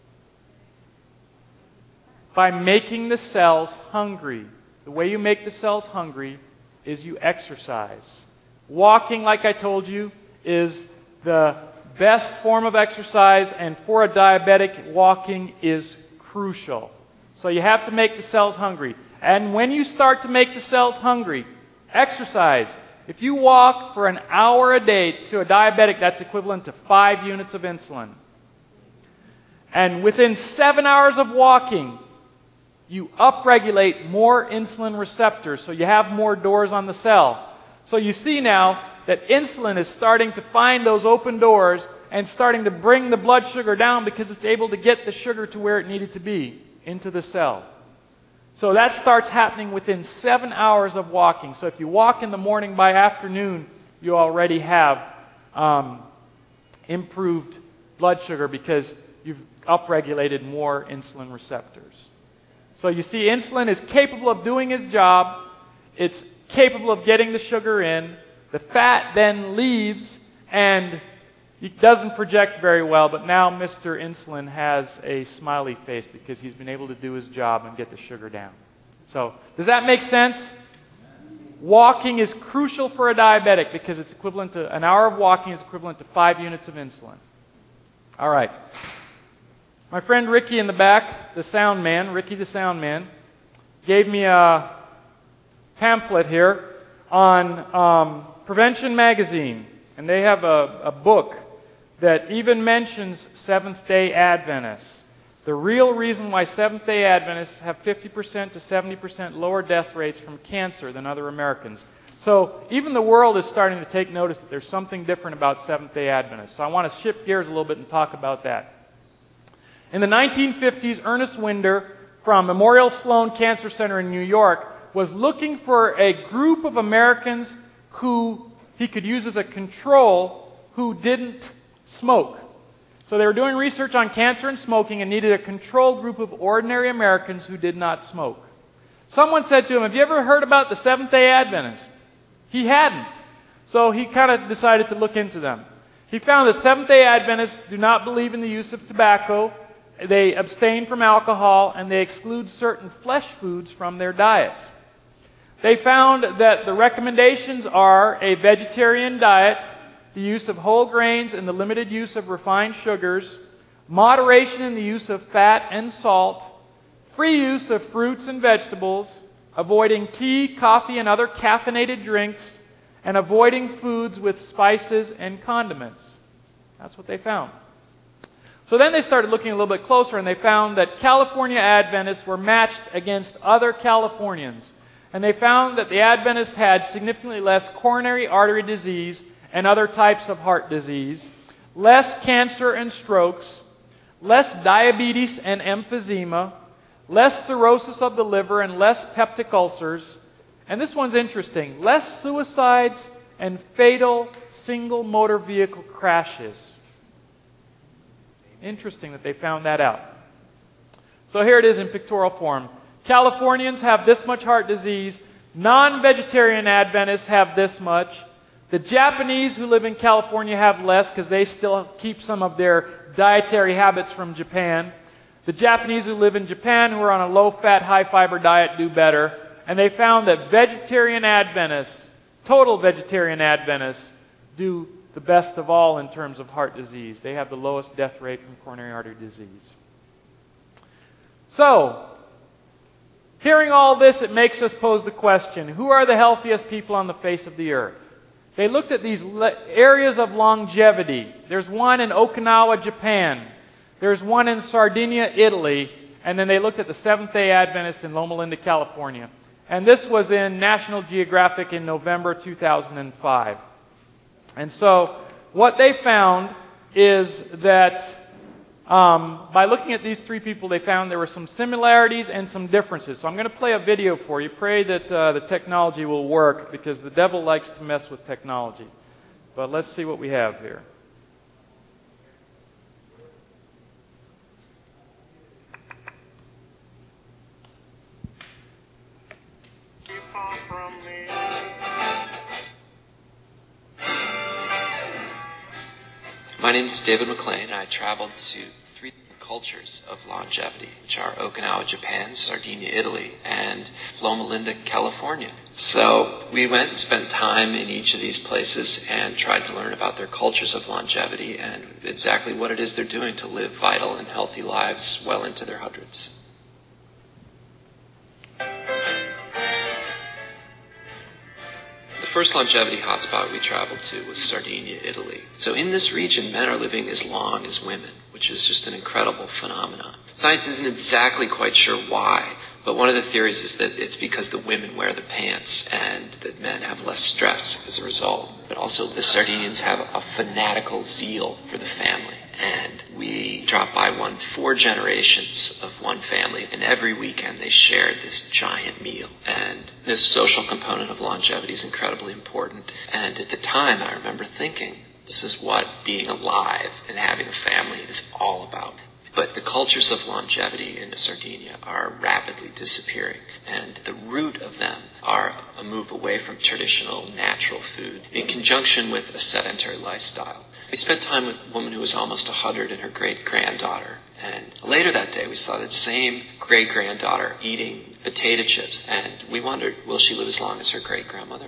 by making the cells hungry. The way you make the cells hungry is you exercise. Walking, like I told you, is the best form of exercise, and for a diabetic, walking is crucial. So you have to make the cells hungry. And when you start to make the cells hungry, exercise. If you walk for an hour a day, to a diabetic, that's equivalent to 5 units of insulin. And within 7 hours of walking, you upregulate more insulin receptors, so you have more doors on the cell. So you see now that insulin is starting to find those open doors and starting to bring the blood sugar down because it's able to get the sugar to where it needed to be, into the cell. So that starts happening within 7 hours of walking. So if you walk in the morning, by afternoon, you already have improved blood sugar because you've upregulated more insulin receptors. So you see, insulin is capable of doing its job. It's capable of getting the sugar in. The fat then leaves, and it doesn't project very well, but now Mr. Insulin has a smiley face because he's been able to do his job and get the sugar down. So, does that make sense? Walking is crucial for a diabetic because it's equivalent to, an hour of walking is equivalent to 5 units of insulin. All right. My friend Ricky in the back, the sound man, Ricky the sound man, gave me a pamphlet here on Prevention Magazine. And they have a book that even mentions Seventh-day Adventists. The real reason why Seventh-day Adventists have 50% to 70% lower death rates from cancer than other Americans. So even the world is starting to take notice that there's something different about Seventh-day Adventists. So I want to shift gears a little bit and talk about that. In the 1950s, Ernest Winder from Memorial Sloan Cancer Center in New York was looking for a group of Americans who he could use as a control who didn't smoke. So they were doing research on cancer and smoking and needed a control group of ordinary Americans who did not smoke. Someone said to him, "Have you ever heard about the Seventh-day Adventists?" He hadn't. So he kind of decided to look into them. He found that Seventh-day Adventists do not believe in the use of tobacco, they abstain from alcohol, and they exclude certain flesh foods from their diets. They found that the recommendations are a vegetarian diet, the use of whole grains and the limited use of refined sugars, moderation in the use of fat and salt, free use of fruits and vegetables, avoiding tea, coffee, and other caffeinated drinks, and avoiding foods with spices and condiments. That's what they found. So then they started looking a little bit closer, and they found that California Adventists were matched against other Californians. And they found that the Adventists had significantly less coronary artery disease and other types of heart disease, less cancer and strokes, less diabetes and emphysema, less cirrhosis of the liver and less peptic ulcers, and this one's interesting, less suicides and fatal single motor vehicle crashes. Interesting that they found that out. So here it is in pictorial form. Californians have this much heart disease. Non-vegetarian Adventists have this much. The Japanese who live in California have less because they still keep some of their dietary habits from Japan. The Japanese who live in Japan who are on a low-fat, high-fiber diet do better. And they found that vegetarian Adventists, total vegetarian Adventists, do the best of all in terms of heart disease. They have the lowest death rate from coronary artery disease. So, hearing all this, it makes us pose the question, who are the healthiest people on the face of the earth? They looked at these areas of longevity. There's one in Okinawa, Japan. There's one in Sardinia, Italy. And then they looked at the Seventh-day Adventists in Loma Linda, California. And this was in National Geographic in November 2005. And so what they found is that by looking at these three people, they found there were some similarities and some differences. So I'm going to play a video for you. Pray that the technology will work, because the devil likes to mess with technology. But let's see what we have here. My name is David McLean, and I traveled to 3 different cultures of longevity, which are Okinawa, Japan, Sardinia, Italy, and Loma Linda, California. So we went and spent time in each of these places and tried to learn about their cultures of longevity and exactly what it is they're doing to live vital and healthy lives well into their hundreds. The first longevity hotspot we traveled to was Sardinia, Italy. So in this region, men are living as long as women, which is just an incredible phenomenon. Science isn't exactly quite sure why, but one of the theories is that it's because the women wear the pants and that men have less stress as a result. But also the Sardinians have a fanatical zeal for the family. And we dropped by 4 generations of one family, and every weekend they shared this giant meal. And this social component of longevity is incredibly important. And at the time, I remember thinking, this is what being alive and having a family is all about. But the cultures of longevity in Sardinia are rapidly disappearing, and the root of them are a move away from traditional natural food in conjunction with a sedentary lifestyle. We spent time with a woman who was almost 100 and her great-granddaughter, and later that day we saw that same great-granddaughter eating potato chips, and we wondered, will she live as long as her great-grandmother?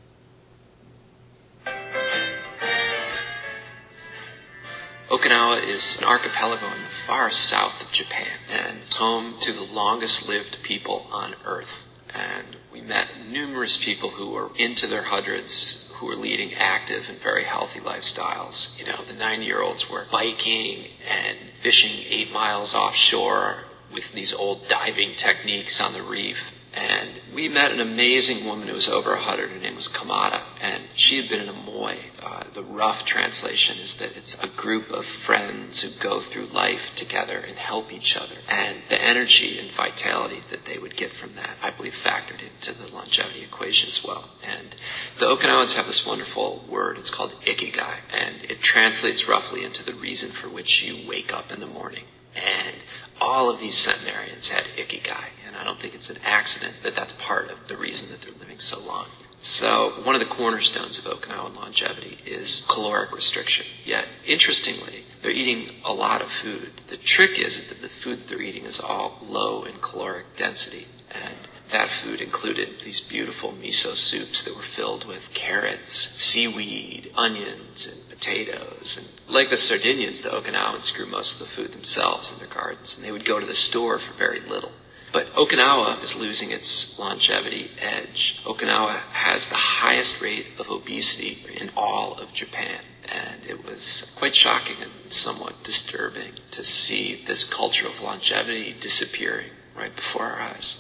Okinawa is an archipelago in the far south of Japan, and it's home to the longest-lived people on Earth. And we met numerous people who were into their hundreds, who were leading active and very healthy lifestyles. You know, the 90-year-olds were biking and fishing 8 miles offshore with these old diving techniques on the reef. And we met an amazing woman who was over 100. Her name was Kamada, and she had been in a moai. The rough translation is that it's a group of friends who go through life together and help each other. And the energy and vitality that they would get from that, I believe, factored into the longevity equation as well. And the Okinawans have this wonderful word. It's called ikigai, and it translates roughly into the reason for which you wake up in the morning. And all of these centenarians had ikigai, and I don't think it's an accident that that's part of the reason that they're living so long. So one of the cornerstones of Okinawan longevity is caloric restriction. Yet, interestingly, they're eating a lot of food. The trick is that the food that they're eating is all low in caloric density, and that food included these beautiful miso soups that were filled with carrots, seaweed, onions, and potatoes. And like the Sardinians, the Okinawans grew most of the food themselves in their gardens, and they would go to the store for very little. But Okinawa is losing its longevity edge. Okinawa has the highest rate of obesity in all of Japan. And it was quite shocking and somewhat disturbing to see this culture of longevity disappearing right before our eyes.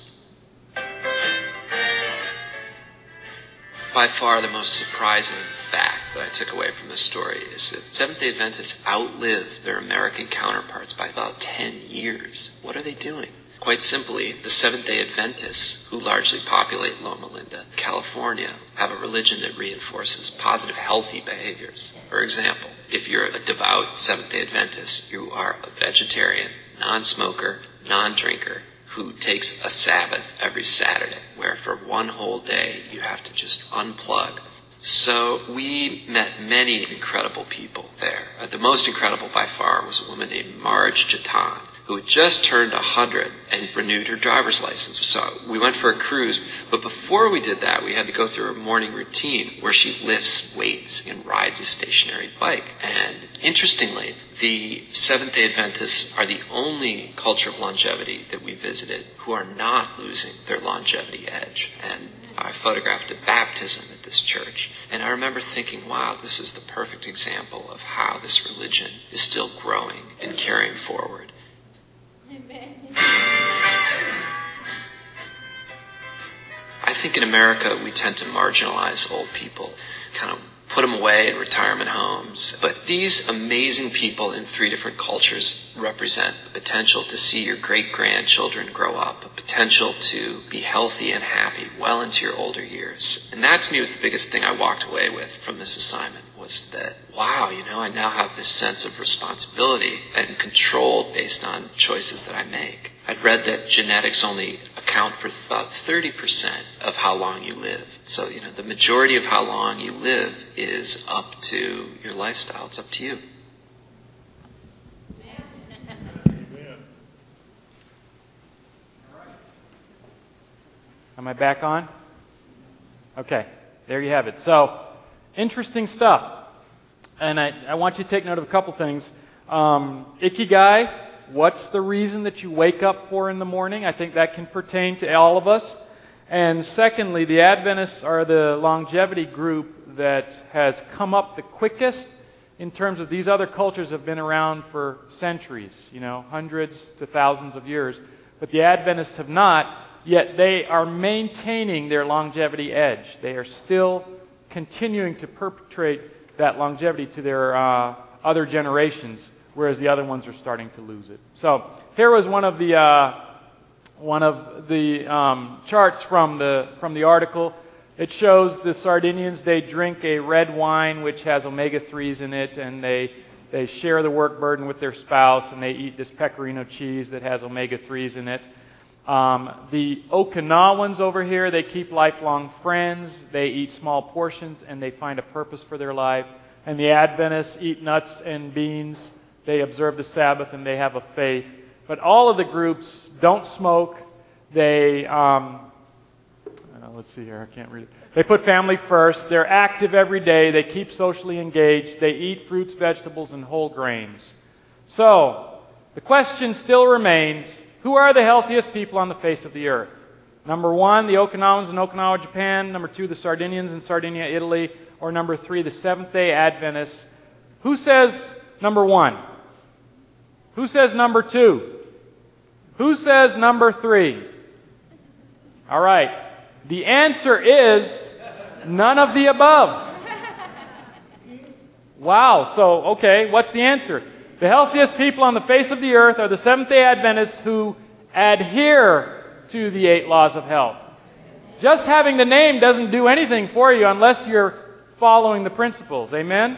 By far the most surprising fact that I took away from this story is that Seventh-day Adventists outlive their American counterparts by about 10 years. What are they doing? Quite simply, the Seventh-day Adventists, who largely populate Loma Linda, California, have a religion that reinforces positive, healthy behaviors. For example, if you're a devout Seventh-day Adventist, you are a vegetarian, non-smoker, non-drinker, who takes a Sabbath every Saturday, where for one whole day you have to just unplug. So we met many incredible people there. The most incredible by far was a woman named Marge Jatan, who had just turned 100 and renewed her driver's license. So we went for a cruise, but before we did that, we had to go through a morning routine where she lifts weights and rides a stationary bike. And interestingly, the Seventh-day Adventists are the only culture of longevity that we visited who are not losing their longevity edge. And I photographed a baptism at this church, and I remember thinking, wow, this is the perfect example of how this religion is still growing and carrying forward. I think in America we tend to marginalize old people, kind of put them away in retirement homes. But these amazing people in 3 different cultures represent the potential to see your great-grandchildren grow up, a potential to be healthy and happy well into your older years. And that to me was the biggest thing I walked away with from this assignment, was that, wow, I now have this sense of responsibility and control based on choices that I make. I'd read that genetics only account for about 30% of how long you live. So, the majority of how long you live is up to your lifestyle. It's up to you. Am I back on? Okay, there you have it. So, interesting stuff. And I want you to take note of a couple things. Ikigai. What's the reason that you wake up for in the morning? I think that can pertain to all of us. And secondly, the Adventists are the longevity group that has come up the quickest in terms of these other cultures have been around for centuries, hundreds to thousands of years. But the Adventists have not, yet they are maintaining their longevity edge. They are still continuing to perpetrate that longevity to their other generations, whereas the other ones are starting to lose it. So here was one of the charts from the article. It shows the Sardinians, they drink a red wine which has omega-3s in it, and they share the work burden with their spouse, and they eat this pecorino cheese that has omega-3s in it. The Okinawans over here, they keep lifelong friends, they eat small portions, and they find a purpose for their life. And the Adventists eat nuts and beans. They observe the Sabbath, and they have a faith. But all of the groups don't smoke. They, let's see here, I can't read it. They put family first. They're active every day. They keep socially engaged. They eat fruits, vegetables, and whole grains. So, the question still remains, who are the healthiest people on the face of the earth? Number 1, the Okinawans in Okinawa, Japan. Number 2, the Sardinians in Sardinia, Italy. Or number 3, the Seventh-day Adventists. Who says number 1? Who says number 2? Who says number 3? All right. The answer is none of the above. Wow. So, okay, what's the answer? The healthiest people on the face of the earth are the Seventh-day Adventists who adhere to the 8 laws of health. Just having the name doesn't do anything for you unless you're following the principles. Amen?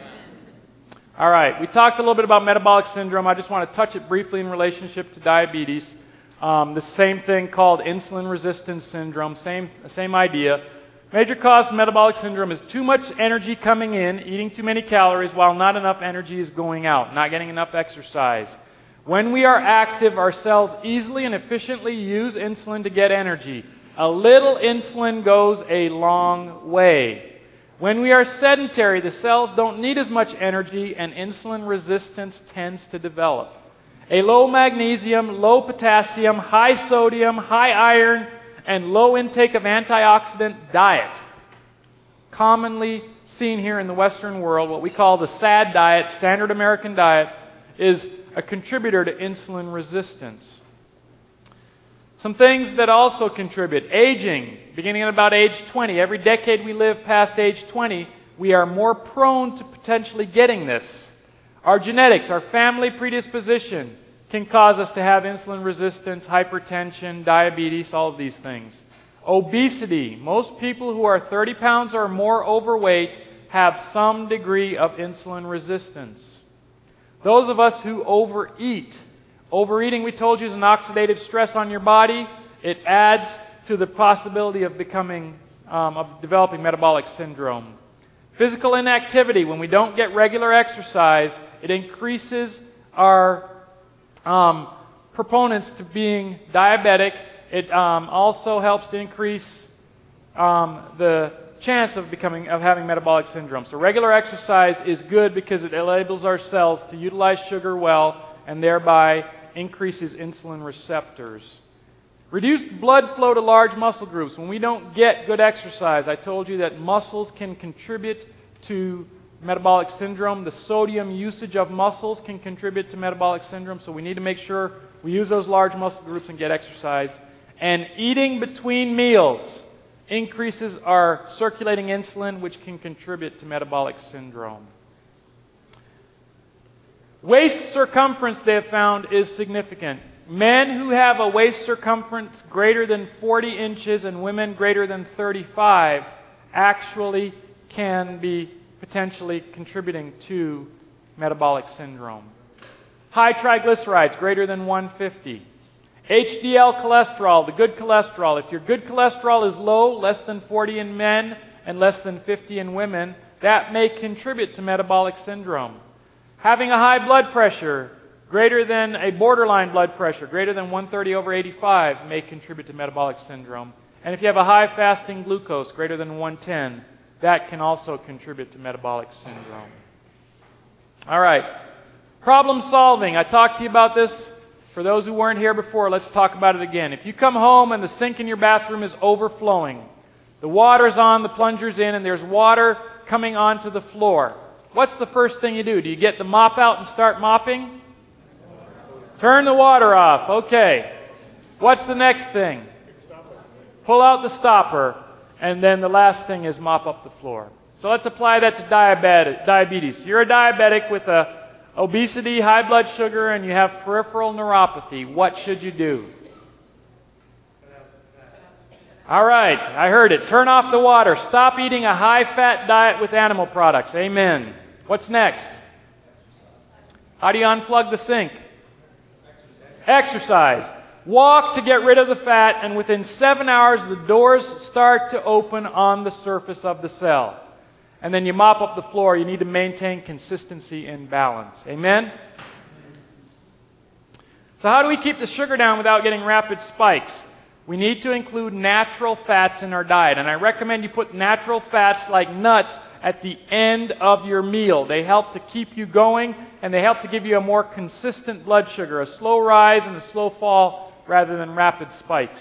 All right, we talked a little bit about metabolic syndrome. I just want to touch it briefly in relationship to diabetes. The same thing called insulin resistance syndrome, same idea. Major cause of metabolic syndrome is too much energy coming in, eating too many calories, while not enough energy is going out, not getting enough exercise. When we are active, our cells easily and efficiently use insulin to get energy. A little insulin goes a long way. When we are sedentary, the cells don't need as much energy, and insulin resistance tends to develop. A low magnesium, low potassium, high sodium, high iron, and low intake of antioxidant diet, commonly seen here in the Western world, what we call the SAD diet, Standard American Diet, is a contributor to insulin resistance. Some things that also contribute. Aging, beginning at about age 20. Every decade we live past age 20, we are more prone to potentially getting this. Our genetics, our family predisposition can cause us to have insulin resistance, hypertension, diabetes, all of these things. Obesity. Most people who are 30 pounds or more overweight have some degree of insulin resistance. Those of us who overeat. Overeating, we told you, is an oxidative stress on your body. It adds to the possibility of developing metabolic syndrome. Physical inactivity, when we don't get regular exercise, it increases our proponents to being diabetic. It also helps to increase the chance of having metabolic syndrome. So regular exercise is good because it enables our cells to utilize sugar well and thereby increases insulin receptors. Reduced blood flow to large muscle groups. When we don't get good exercise, I told you that muscles can contribute to metabolic syndrome. The sodium usage of muscles can contribute to metabolic syndrome, so we need to make sure we use those large muscle groups and get exercise. And eating between meals increases our circulating insulin, which can contribute to metabolic syndrome. Waist circumference, they have found, is significant. Men who have a waist circumference greater than 40 inches and women greater than 35 actually can be potentially contributing to metabolic syndrome. High triglycerides greater than 150. HDL cholesterol, the good cholesterol. If your good cholesterol is low, less than 40 in men and less than 50 in women, that may contribute to metabolic syndrome. Having a high blood pressure, greater than a borderline blood pressure, greater than 130/85, may contribute to metabolic syndrome. And if you have a high fasting glucose, greater than 110, that can also contribute to metabolic syndrome. All right. Problem solving. I talked to you about this. For those who weren't here before, let's talk about it again. If you come home and the sink in your bathroom is overflowing, the water's on, the plunger's in, and there's water coming onto the floor, what's the first thing you do? Do you get the mop out and start mopping? Turn the water off. Okay. What's the next thing? Pull out the stopper. And then the last thing is mop up the floor. So let's apply that to diabetes. You're a diabetic with obesity, high blood sugar, and you have peripheral neuropathy. What should you do? All right. I heard it. Turn off the water. Stop eating a high-fat diet with animal products. Amen. What's next? How do you unplug the sink? Exercise. Walk to get rid of the fat, and within 7 hours, the doors start to open on the surface of the cell. And then you mop up the floor. You need to maintain consistency and balance. Amen? So how do we keep the sugar down without getting rapid spikes? We need to include natural fats in our diet. And I recommend you put natural fats like nuts at the end of your meal. They help to keep you going, and they help to give you a more consistent blood sugar, a slow rise and a slow fall rather than rapid spikes.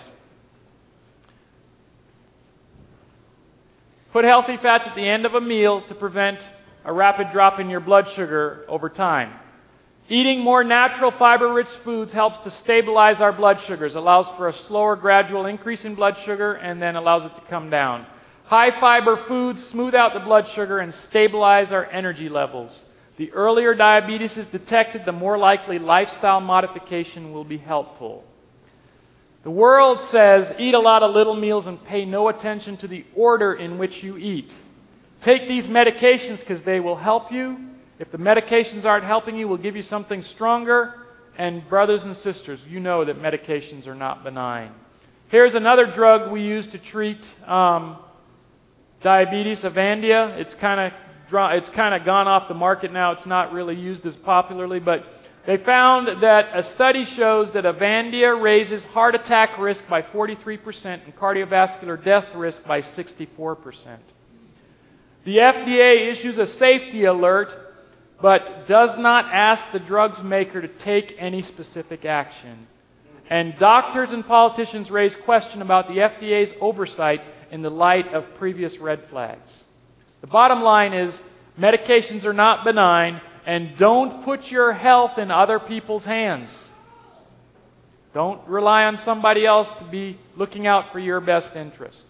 Put healthy fats at the end of a meal to prevent a rapid drop in your blood sugar over time. Eating more natural fiber-rich foods helps to stabilize our blood sugars, allows for a slower gradual increase in blood sugar, and then allows it to come down. High-fiber foods smooth out the blood sugar and stabilize our energy levels. The earlier diabetes is detected, the more likely lifestyle modification will be helpful. The world says, eat a lot of little meals and pay no attention to the order in which you eat. Take these medications because they will help you. If the medications aren't helping you, we'll give you something stronger. And brothers and sisters, you know that medications are not benign. Here's another drug we use to treat diabetes, Avandia. It's kind of gone off the market now. It's not really used as popularly, but they found that a study shows that Avandia raises heart attack risk by 43% and cardiovascular death risk by 64%. The FDA issues a safety alert, but does not ask the drug's maker to take any specific action. And doctors and politicians raise question about the FDA's oversight in the light of previous red flags. The bottom line is, medications are not benign, and don't put your health in other people's hands. Don't rely on somebody else to be looking out for your best interest.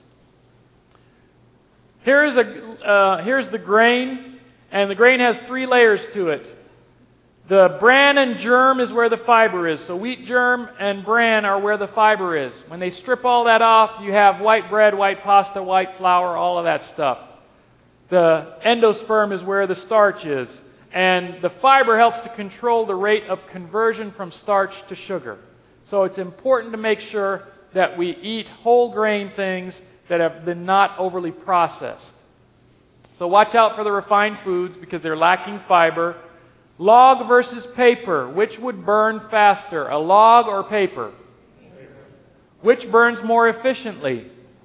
Here's the grain, and the grain has 3 layers to it. The bran and germ is where the fiber is. So wheat germ and bran are where the fiber is. When they strip all that off, you have white bread, white pasta, white flour, all of that stuff. The endosperm is where the starch is. And the fiber helps to control the rate of conversion from starch to sugar. So it's important to make sure that we eat whole grain things that have been not overly processed. So watch out for the refined foods because they're lacking fiber. Log versus paper. Which would burn faster, a log or paper? Which burns more efficiently?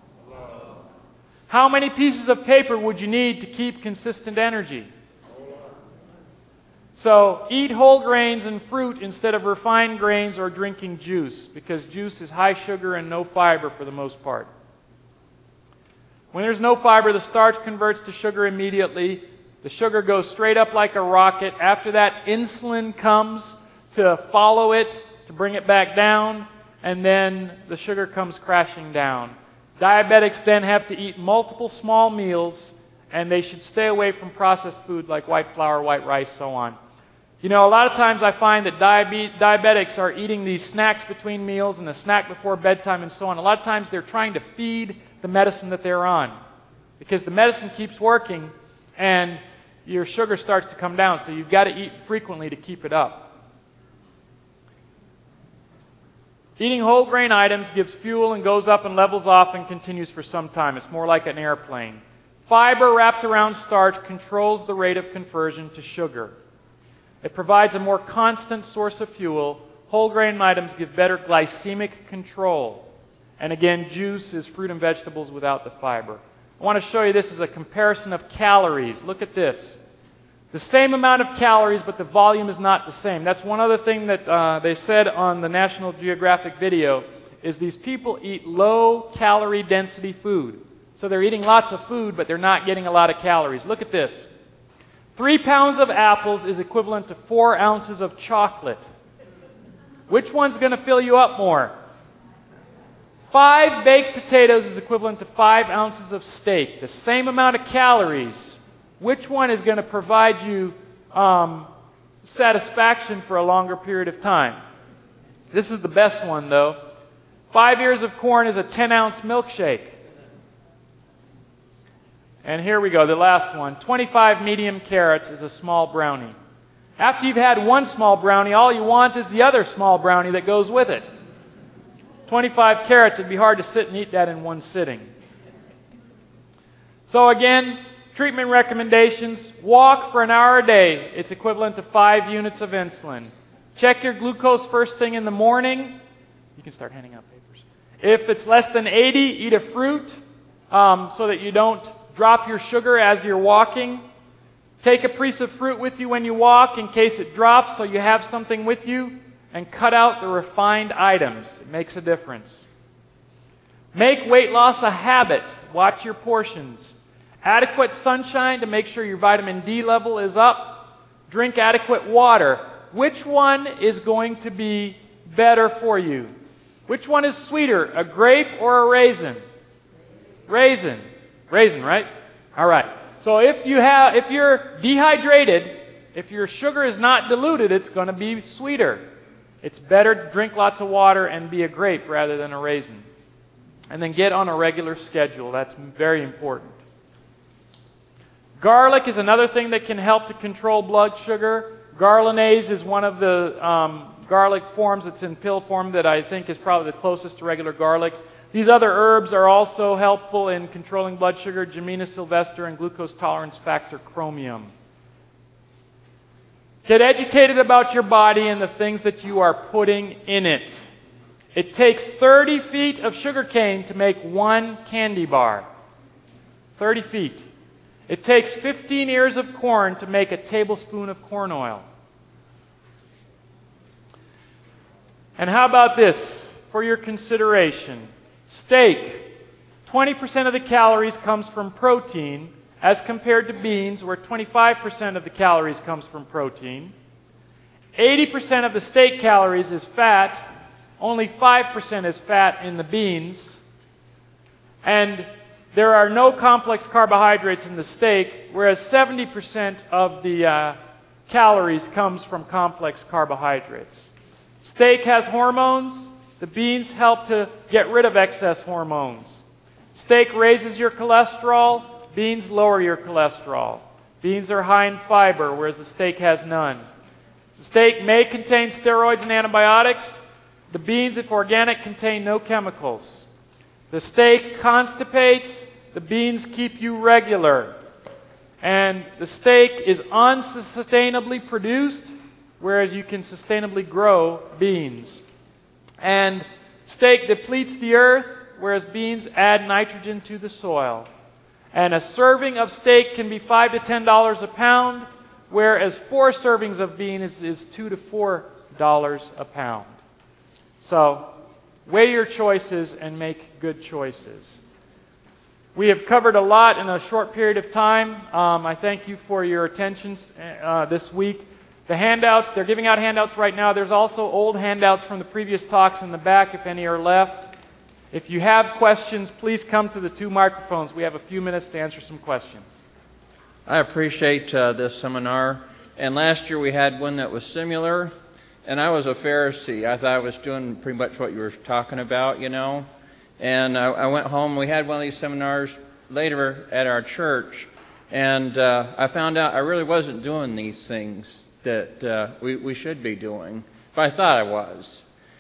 How many pieces of paper would you need to keep consistent energy? So eat whole grains and fruit instead of refined grains or drinking juice, because juice is high sugar and no fiber for the most part. When there's no fiber, the starch converts to sugar immediately. The sugar goes straight up like a rocket. After that, insulin comes to follow it, to bring it back down, and then the sugar comes crashing down. Diabetics then have to eat multiple small meals, and they should stay away from processed food like white flour, white rice, so on. You know, a lot of times I find that diabetics are eating these snacks between meals and a snack before bedtime and so on. A lot of times they're trying to feed the medicine that they're on, because the medicine keeps working and your sugar starts to come down, so you've got to eat frequently to keep it up. Eating whole grain items gives fuel and goes up and levels off and continues for some time. It's more like an airplane. Fiber wrapped around starch controls the rate of conversion to sugar. It provides a more constant source of fuel. Whole grain items give better glycemic control. And again, juice is fruit and vegetables without the fiber. I want to show you this as a comparison of calories. Look at this. The same amount of calories, but the volume is not the same. That's one other thing that they said on the National Geographic video, is these people eat low-calorie density food. So they're eating lots of food, but they're not getting a lot of calories. Look at this. 3 pounds of apples is equivalent to 4 ounces of chocolate. Which one's going to fill you up more? 5 baked potatoes is equivalent to 5 ounces of steak. The same amount of calories. Which one is going to provide you satisfaction for a longer period of time? This is the best one, though. 5 ears of corn is a 10-ounce milkshake. And here we go, the last one. 25 medium carrots is a small brownie. After you've had one small brownie, all you want is the other small brownie that goes with it. 25 carrots, it'd be hard to sit and eat that in one sitting. So again, treatment recommendations: walk for an hour a day. It's equivalent to 5 units of insulin. Check your glucose first thing in the morning. You can start handing out papers. If it's less than 80, eat a fruit so that you don't drop your sugar as you're walking. Take a piece of fruit with you when you walk in case it drops, so you have something with you. And cut out the refined items. It makes a difference. Make weight loss a habit. Watch your portions. Adequate sunshine to make sure your vitamin D level is up. Drink adequate water. Which one is going to be better for you? Which one is sweeter, a grape or a raisin? Raisin. Raisin, right? All right. So if you're dehydrated, if your sugar is not diluted, it's going to be sweeter. It's better to drink lots of water and be a grape rather than a raisin. And then get on a regular schedule. That's very important. Garlic is another thing that can help to control blood sugar. Garlic is one of the garlic forms that's in pill form that I think is probably the closest to regular garlic. These other herbs are also helpful in controlling blood sugar: Gemina sylvestre and glucose tolerance factor chromium. Get educated about your body and the things that you are putting in it. It takes 30 feet of sugar cane to make 1 candy bar. 30 feet. It takes 15 ears of corn to make a tablespoon of corn oil. And how about this for your consideration? Steak. 20% of the calories comes from protein, as compared to beans, where 25% of the calories comes from protein. 80% of the steak calories is fat. Only 5% is fat in the beans. And there are no complex carbohydrates in the steak, whereas 70% of the calories comes from complex carbohydrates. Steak has hormones. The beans help to get rid of excess hormones. Steak raises your cholesterol. Beans lower your cholesterol. Beans are high in fiber, whereas the steak has none. The steak may contain steroids and antibiotics. The beans, if organic, contain no chemicals. The steak constipates. The beans keep you regular. And the steak is unsustainably produced, whereas you can sustainably grow beans. And steak depletes the earth, whereas beans add nitrogen to the soil. And a serving of steak can be $5 to $10 a pound, whereas 4 servings of beans is $2 to $4 a pound. So, weigh your choices and make good choices. We have covered a lot in a short period of time. I thank you for your attention this week. The handouts, they're giving out handouts right now. There's also old handouts from the previous talks in the back if any are left. If you have questions, please come to the 2 microphones. We have a few minutes to answer some questions. I appreciate this seminar. And last year we had one that was similar. And I was a Pharisee. I thought I was doing pretty much what you were talking about, you know. And I went home. We had one of these seminars later at our church. And I found out I really wasn't doing these things that we should be doing. But I thought I was.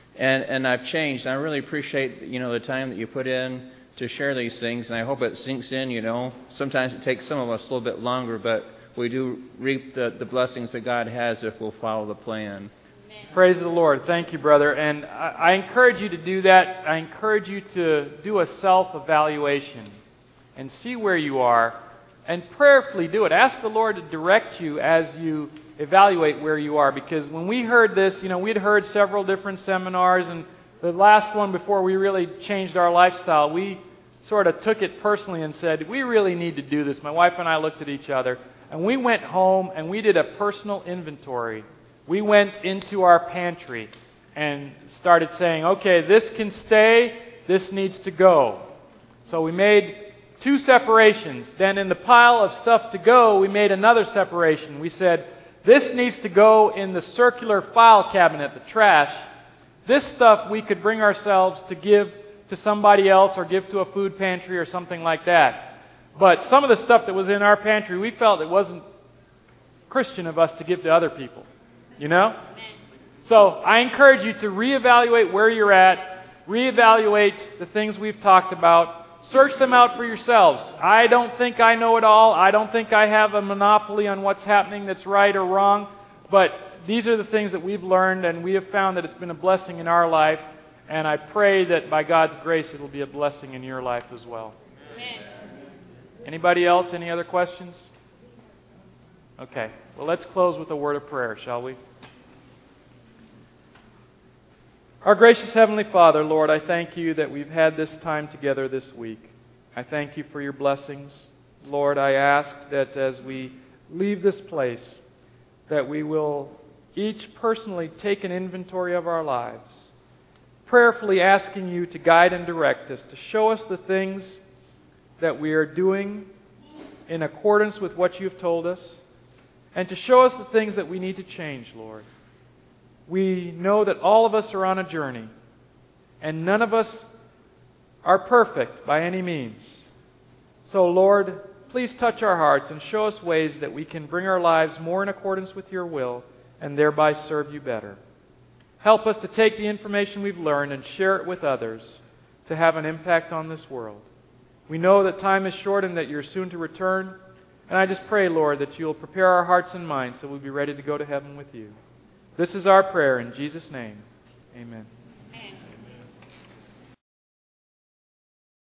And I've changed. I really appreciate, you know, the time that you put in to share these things. And I hope it sinks in, you know. Sometimes it takes some of us a little bit longer, but we do reap the blessings that God has if we'll follow the plan. Praise the Lord. Thank you, brother. And I encourage you to do that. I encourage you to do a self-evaluation and see where you are and prayerfully do it. Ask the Lord to direct you as you evaluate where you are. Because when we heard this, you know, we'd heard several different seminars, and the last one before we really changed our lifestyle, we sort of took it personally and said, we really need to do this. My wife and I looked at each other, and we went home and we did a personal inventory. We went into our pantry and started saying, okay, this can stay, this needs to go. So we made 2 separations. Then in the pile of stuff to go, we made another separation. We said, this needs to go in the circular file cabinet, the trash. This stuff we could bring ourselves to give to somebody else or give to a food pantry or something like that. But some of the stuff that was in our pantry, we felt it wasn't Christian of us to give to other people. You know? So I encourage you to reevaluate where you're at, reevaluate the things we've talked about, search them out for yourselves. I don't think I know it all. I don't think I have a monopoly on what's happening that's right or wrong, but these are the things that we've learned, and we have found that it's been a blessing in our life, and I pray that by God's grace it will be a blessing in your life as well. Amen. Anybody else? Any other questions? Okay. Well, let's close with a word of prayer, shall we? Our gracious Heavenly Father, Lord, I thank you that we've had this time together this week. I thank you for your blessings. Lord, I ask that as we leave this place, that we will each personally take an inventory of our lives, prayerfully asking you to guide and direct us, to show us the things that we are doing in accordance with what you've told us, and to show us the things that we need to change, Lord. We know that all of us are on a journey, and none of us are perfect by any means. So, Lord, please touch our hearts and show us ways that we can bring our lives more in accordance with your will and thereby serve you better. Help us to take the information we've learned and share it with others to have an impact on this world. We know that time is short and that you're soon to return. And I just pray, Lord, that you'll prepare our hearts and minds so we'll be ready to go to heaven with you. This is our prayer in Jesus' name. Amen.